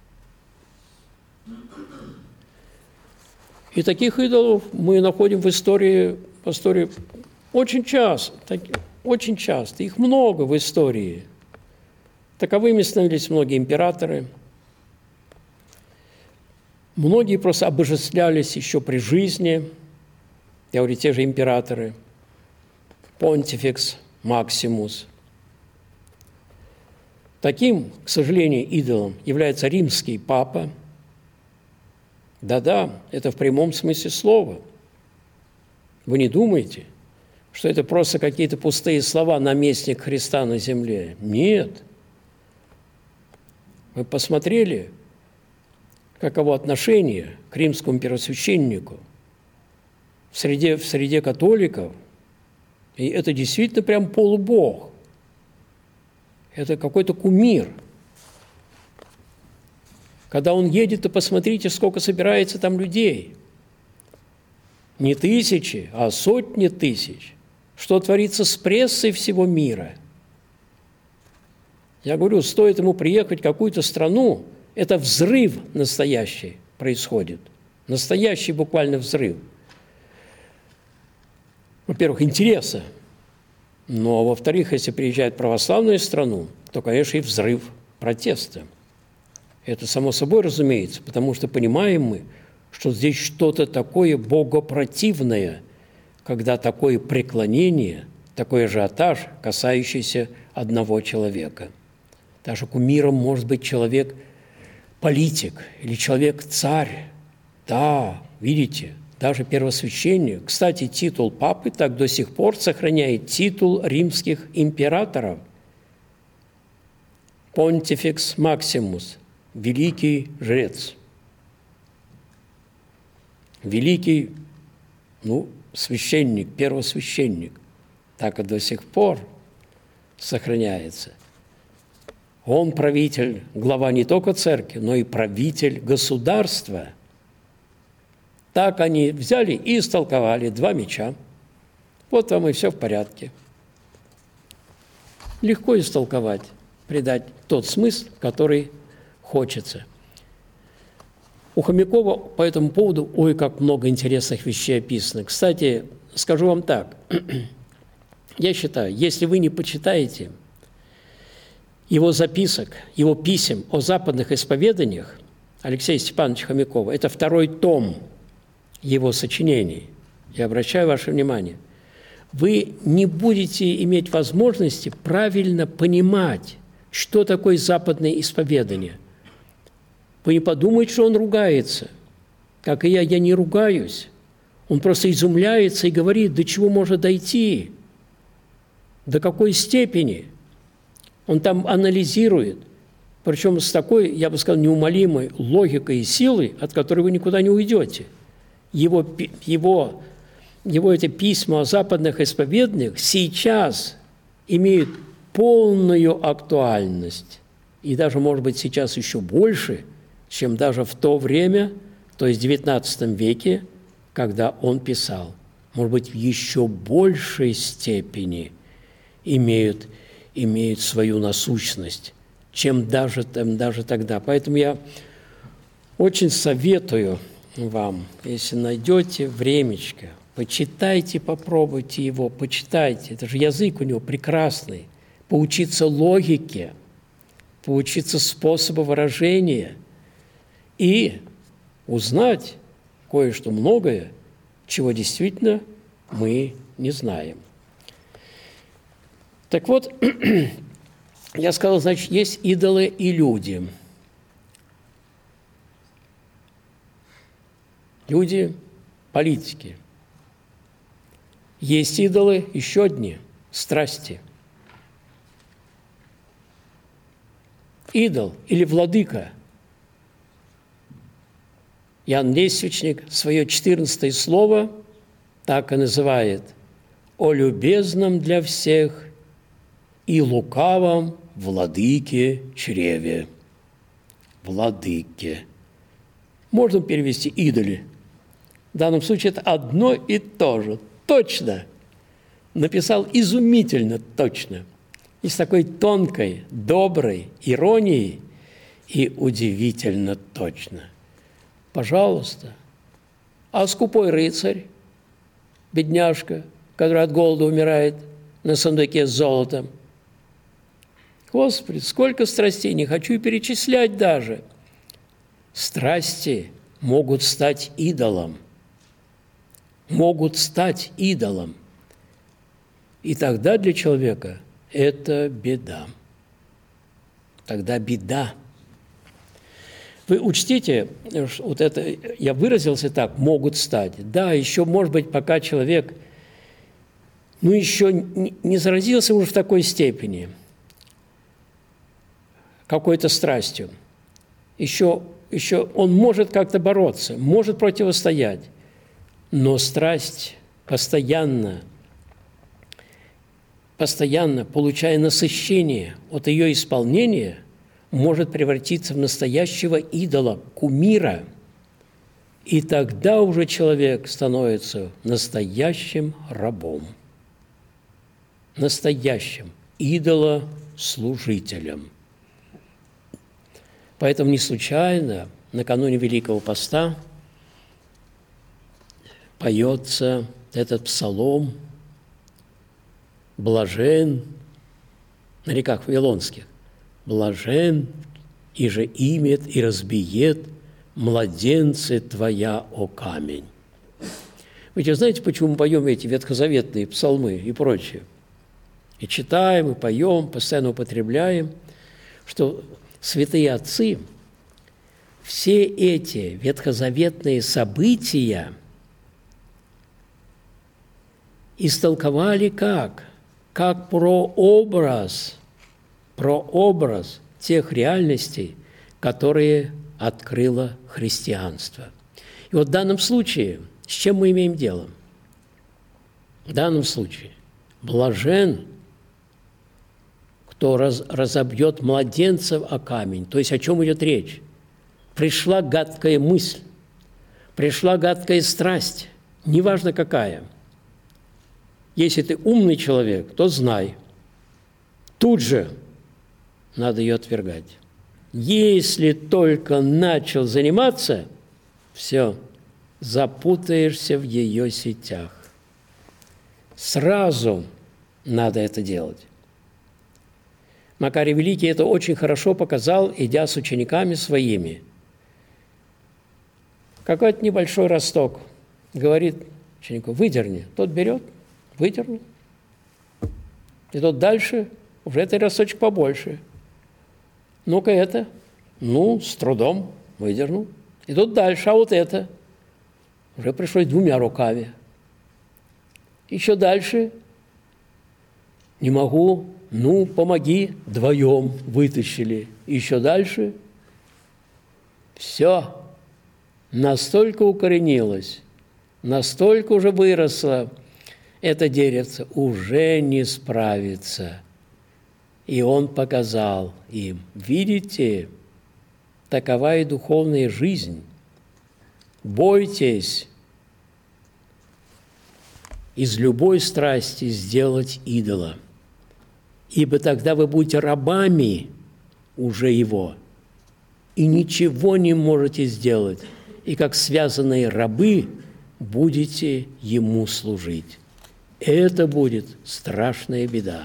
И таких идолов мы находим в истории, в истории очень часто, так, очень часто. Их много в истории. Таковыми становились многие императоры. Многие просто обожествлялись еще при жизни. Я говорю, те же императоры. Понтификс Максимус. Таким, к сожалению, идолом является римский папа. Да-да, это в прямом смысле слова. Вы не думаете, что это просто какие-то пустые слова «наместник Христа на земле»? Нет. Вы посмотрели, каково отношение к римскому первосвященнику в среде, в среде католиков? И это действительно прям полубог. Это какой-то кумир. Когда он едет, то посмотрите, сколько собирается там людей. Не тысячи, а сотни тысяч. Что творится с прессой всего мира. Я говорю, стоит ему приехать в какую-то страну, это взрыв настоящий происходит. Настоящий буквально взрыв. Во-первых, интереса. Но, во-вторых, если приезжает в православную страну, то, конечно, и взрыв протеста. Это само собой разумеется, потому что понимаем мы, что здесь что-то такое богопротивное, когда такое преклонение, такой ажиотаж, касающийся одного человека. Даже кумиром может быть человек-политик или человек-царь. Да, видите, даже первосвященник. Кстати, титул папы так до сих пор сохраняет титул римских императоров. Понтификс Максимус. Великий жрец, великий, ну, священник, первосвященник, так и до сих пор сохраняется. Он правитель, глава не только церкви, но и правитель государства. Так они взяли и истолковали два меча. Вот вам и все в порядке. Легко истолковать, придать тот смысл, который хочется. У Хомякова по этому поводу ой, как много интересных вещей описано. Кстати, скажу вам так. Я считаю, если вы не почитаете его записок, его писем о западных исповеданиях Алексея Степановича Хомякова, это второй том его сочинений, я обращаю ваше внимание, вы не будете иметь возможности правильно понимать, что такое западное исповедание. Вы не подумайте, что он ругается. Как и я, я не ругаюсь. Он просто изумляется и говорит, до чего может дойти, до какой степени. Он там анализирует, причем с такой, я бы сказал, неумолимой логикой и силой, от которой вы никуда не уйдете. Его, его, его эти письма о западных исповедaniях сейчас имеют полную актуальность, и даже, может быть, сейчас еще больше, чем даже в то время, то есть в девятнадцатом веке, когда он писал. Может быть, в еще большей степени имеют, имеют свою насущность, чем даже, там, даже тогда. Поэтому я очень советую вам, если найдете времечко, почитайте, попробуйте его, почитайте. Это же язык у него прекрасный. Поучиться логике, поучиться способу выражения и узнать кое-что многое, чего действительно мы не знаем. Так вот, я сказал, значит, есть идолы и люди. Люди – политики. Есть идолы еще одни – страсти. Идол или владыка. Иоанн Лествичник свое четырнадцатое слово так и называет «О любезном для всех и лукавом владыке чреве». Владыке. Можно перевести «идоли». В данном случае это одно и то же. Точно. Написал изумительно точно. И с такой тонкой, доброй иронией и удивительно точно. Пожалуйста. А скупой рыцарь, бедняжка, который от голода умирает на сундуке с золотом. Господи, сколько страстей, не хочу и перечислять даже. Страсти могут стать идолом. Могут стать идолом. И тогда для человека это беда. Тогда беда. Вы учтите, вот это, я выразился так, могут стать. Да, еще, может быть, пока человек, ну, еще не заразился уже в такой степени какой-то страстью. Еще, еще он может как-то бороться, может противостоять. Но страсть постоянно, постоянно, получая насыщение от ее исполнения, может превратиться в настоящего идола, кумира. И тогда уже человек становится настоящим рабом, настоящим идолослужителем. Поэтому не случайно накануне Великого Поста поется этот псалом «Блажен» на реках Вавилонских. «Блажен, и же имет и разбиет младенцы твоя, о камень». Вы знаете, почему мы поем эти ветхозаветные псалмы и прочее? И читаем, и поем, постоянно употребляем, что святые отцы все эти ветхозаветные события истолковали как? Как прообраз, прообраз тех реальностей, которые открыло христианство. И вот в данном случае, с чем мы имеем дело? В данном случае блажен, кто раз, разобьет младенцев о камень. То есть о чем идет речь? Пришла гадкая мысль, пришла гадкая страсть, неважно какая. Если ты умный человек, то знай, тут же надо ее отвергать. Если только начал заниматься, все, запутаешься в ее сетях. Сразу надо это делать. Макарий Великий это очень хорошо показал, идя с учениками своими. Какой-то небольшой росток. Говорит ученику: выдерни. Тот берет, выдернул. И тот дальше, уже этот росточек побольше. Ну-ка это. Ну, с трудом выдернул. И тот дальше, а вот это. Уже пришлось двумя руками. Еще дальше. Не могу. Ну, помоги, вдвоем вытащили. Еще дальше. Все. Настолько укоренилось, настолько уже выросло это деревце, уже не справится. И он показал им: видите, такова и духовная жизнь. Бойтесь из любой страсти сделать идола, ибо тогда вы будете рабами уже его, и ничего не можете сделать, и как связанные рабы будете ему служить. Это будет страшная беда.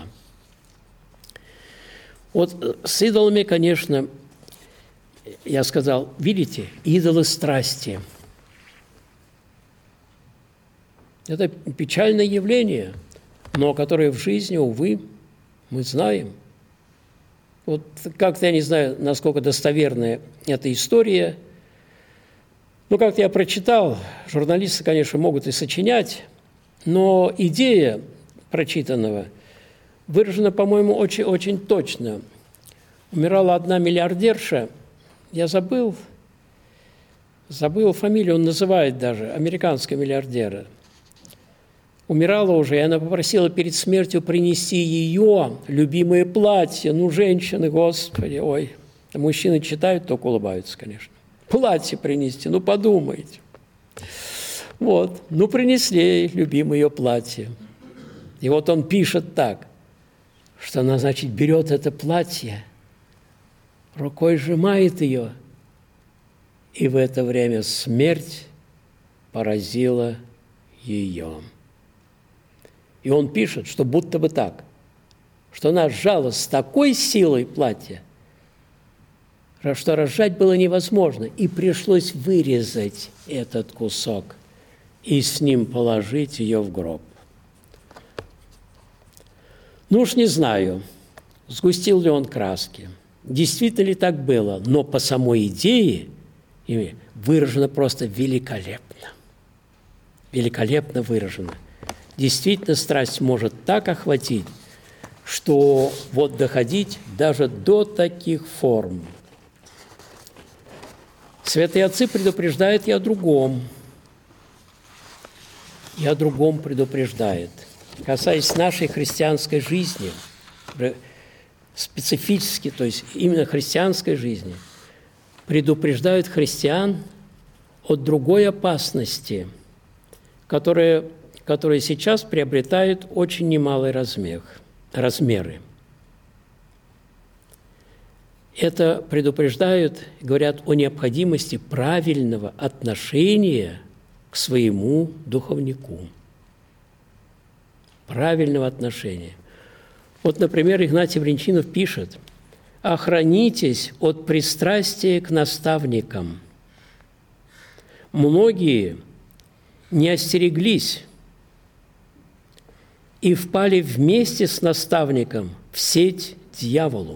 Вот с идолами, конечно, я сказал, видите, идолы страсти. Это печальное явление, но которое в жизни, увы, мы знаем. Вот как-то я не знаю, насколько достоверная эта история. Ну, как-то я прочитал, журналисты, конечно, могут и сочинять, но идея прочитанного выражена, по-моему, очень-очень точно. Умирала одна миллиардерша, я забыл, забыл фамилию, он называет даже, американская миллиардера. Умирала уже, и она попросила перед смертью принести ее любимое платье. Ну, женщины, Господи, ой, мужчины читают, только улыбаются, конечно. Платье принести, ну, подумайте. Вот, ну, принесли ей любимое ее платье. И вот он пишет так, что она, значит, берет это платье, рукой сжимает ее, и в это время смерть поразила ее. И он пишет, что будто бы так, что она сжала с такой силой платье, что разжать было невозможно, и пришлось вырезать этот кусок и с ним положить ее в гроб. Ну уж не знаю, сгустил ли он краски, действительно ли так было, но по самой идее выражено просто великолепно. Великолепно выражено. Действительно, страсть может так охватить, что вот доходить даже до таких форм. Святые отцы предупреждают и о другом. И о другом предупреждает. Касаясь нашей христианской жизни, специфически, то есть именно христианской жизни, предупреждают христиан от другой опасности, которая, которая сейчас приобретает очень немалый размер, размеры. Это предупреждают, говорят о необходимости правильного отношения к своему духовнику. Правильного отношения. Вот, например, Игнатий Бринчинов пишет: «Охранитесь от пристрастия к наставникам. Многие не остереглись и впали вместе с наставником в сеть дьяволу.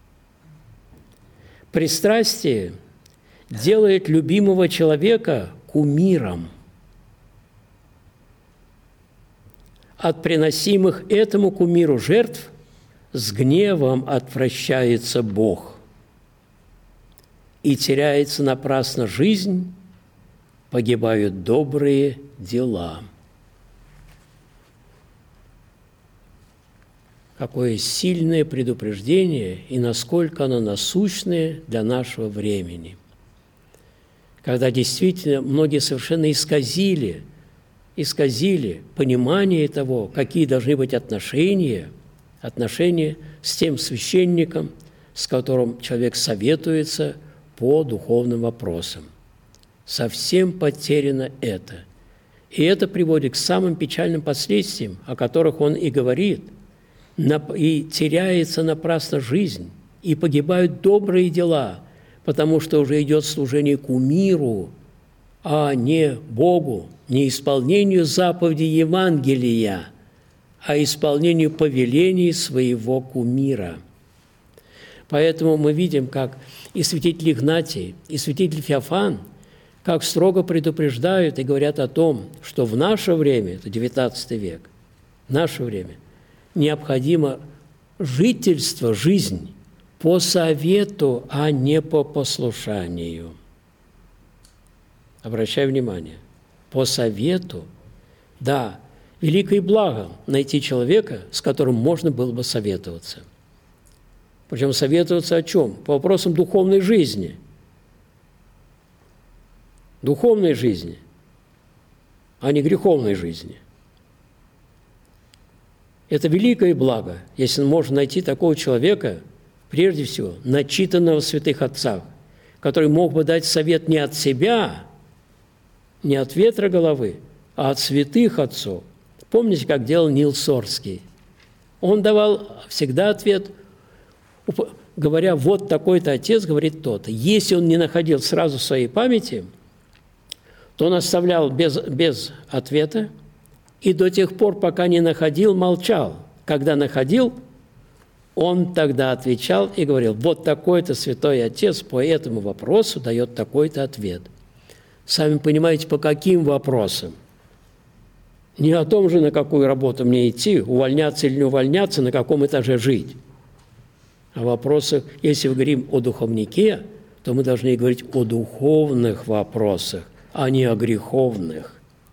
Пристрастие делает любимого человека кумиром. От приносимых этому кумиру жертв с гневом отвращается Бог, и теряется напрасно жизнь, погибают добрые дела». Какое сильное предупреждение и насколько оно насущное для нашего времени. Когда действительно многие совершенно исказили, исказили понимание того, какие должны быть отношения, отношения с тем священником, с которым человек советуется по духовным вопросам. Совсем потеряно это. И это приводит к самым печальным последствиям, о которых он и говорит. И теряется напрасно жизнь, и погибают добрые дела, потому что уже идет служение кумиру, а не Богу, не исполнению заповедей Евангелия, а исполнению повелений своего кумира. Поэтому мы видим, как и святитель Игнатий, и святитель Феофан, как строго предупреждают и говорят о том, что в наше время, это девятнадцатый век, в наше время необходимо жительство, жизнь по совету, а не по послушанию. Обращаю внимание, по совету, да, великое благо найти человека, с которым можно было бы советоваться. Причем советоваться о чем? По вопросам духовной жизни. Духовной жизни, а не греховной жизни. Это великое благо, если можно найти такого человека, прежде всего, начитанного в святых отцах, который мог бы дать совет не от себя, не от ветра головы, а от святых отцов. Помните, как делал Нил Сорский? Он давал всегда ответ, говоря, вот такой-то отец говорит то-то. Если он не находил сразу в своей памяти, то он оставлял без, без ответа, и до тех пор, пока не находил, молчал. Когда находил, он тогда отвечал и говорил, вот такой-то святой отец по этому вопросу дает такой-то ответ. Сами понимаете, по каким вопросам? Не о том же, на какую работу мне идти, увольняться или не увольняться, на каком этаже жить. О вопросах, если мы говорим о духовнике, то мы должны говорить о духовных вопросах, а не о греховных.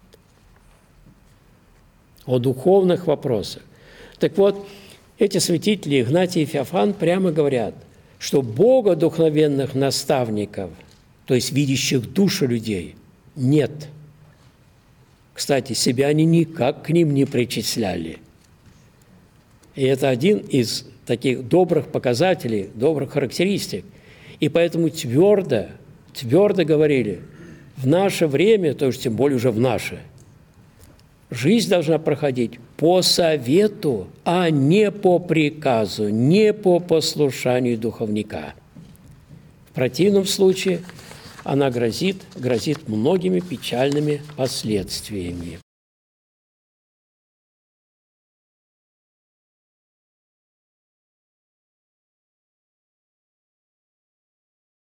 О духовных вопросах. Так вот, эти святители Игнатий и Феофан прямо говорят, что богодухновенных наставников, то есть видящих души людей, нет. Кстати, себя они никак к ним не причисляли. И это один из таких добрых показателей, добрых характеристик. И поэтому твердо, твердо говорили, в наше время, то есть тем более уже в наше, жизнь должна проходить по совету, а не по приказу, не по послушанию духовника. В противном случае она грозит, грозит многими печальными последствиями.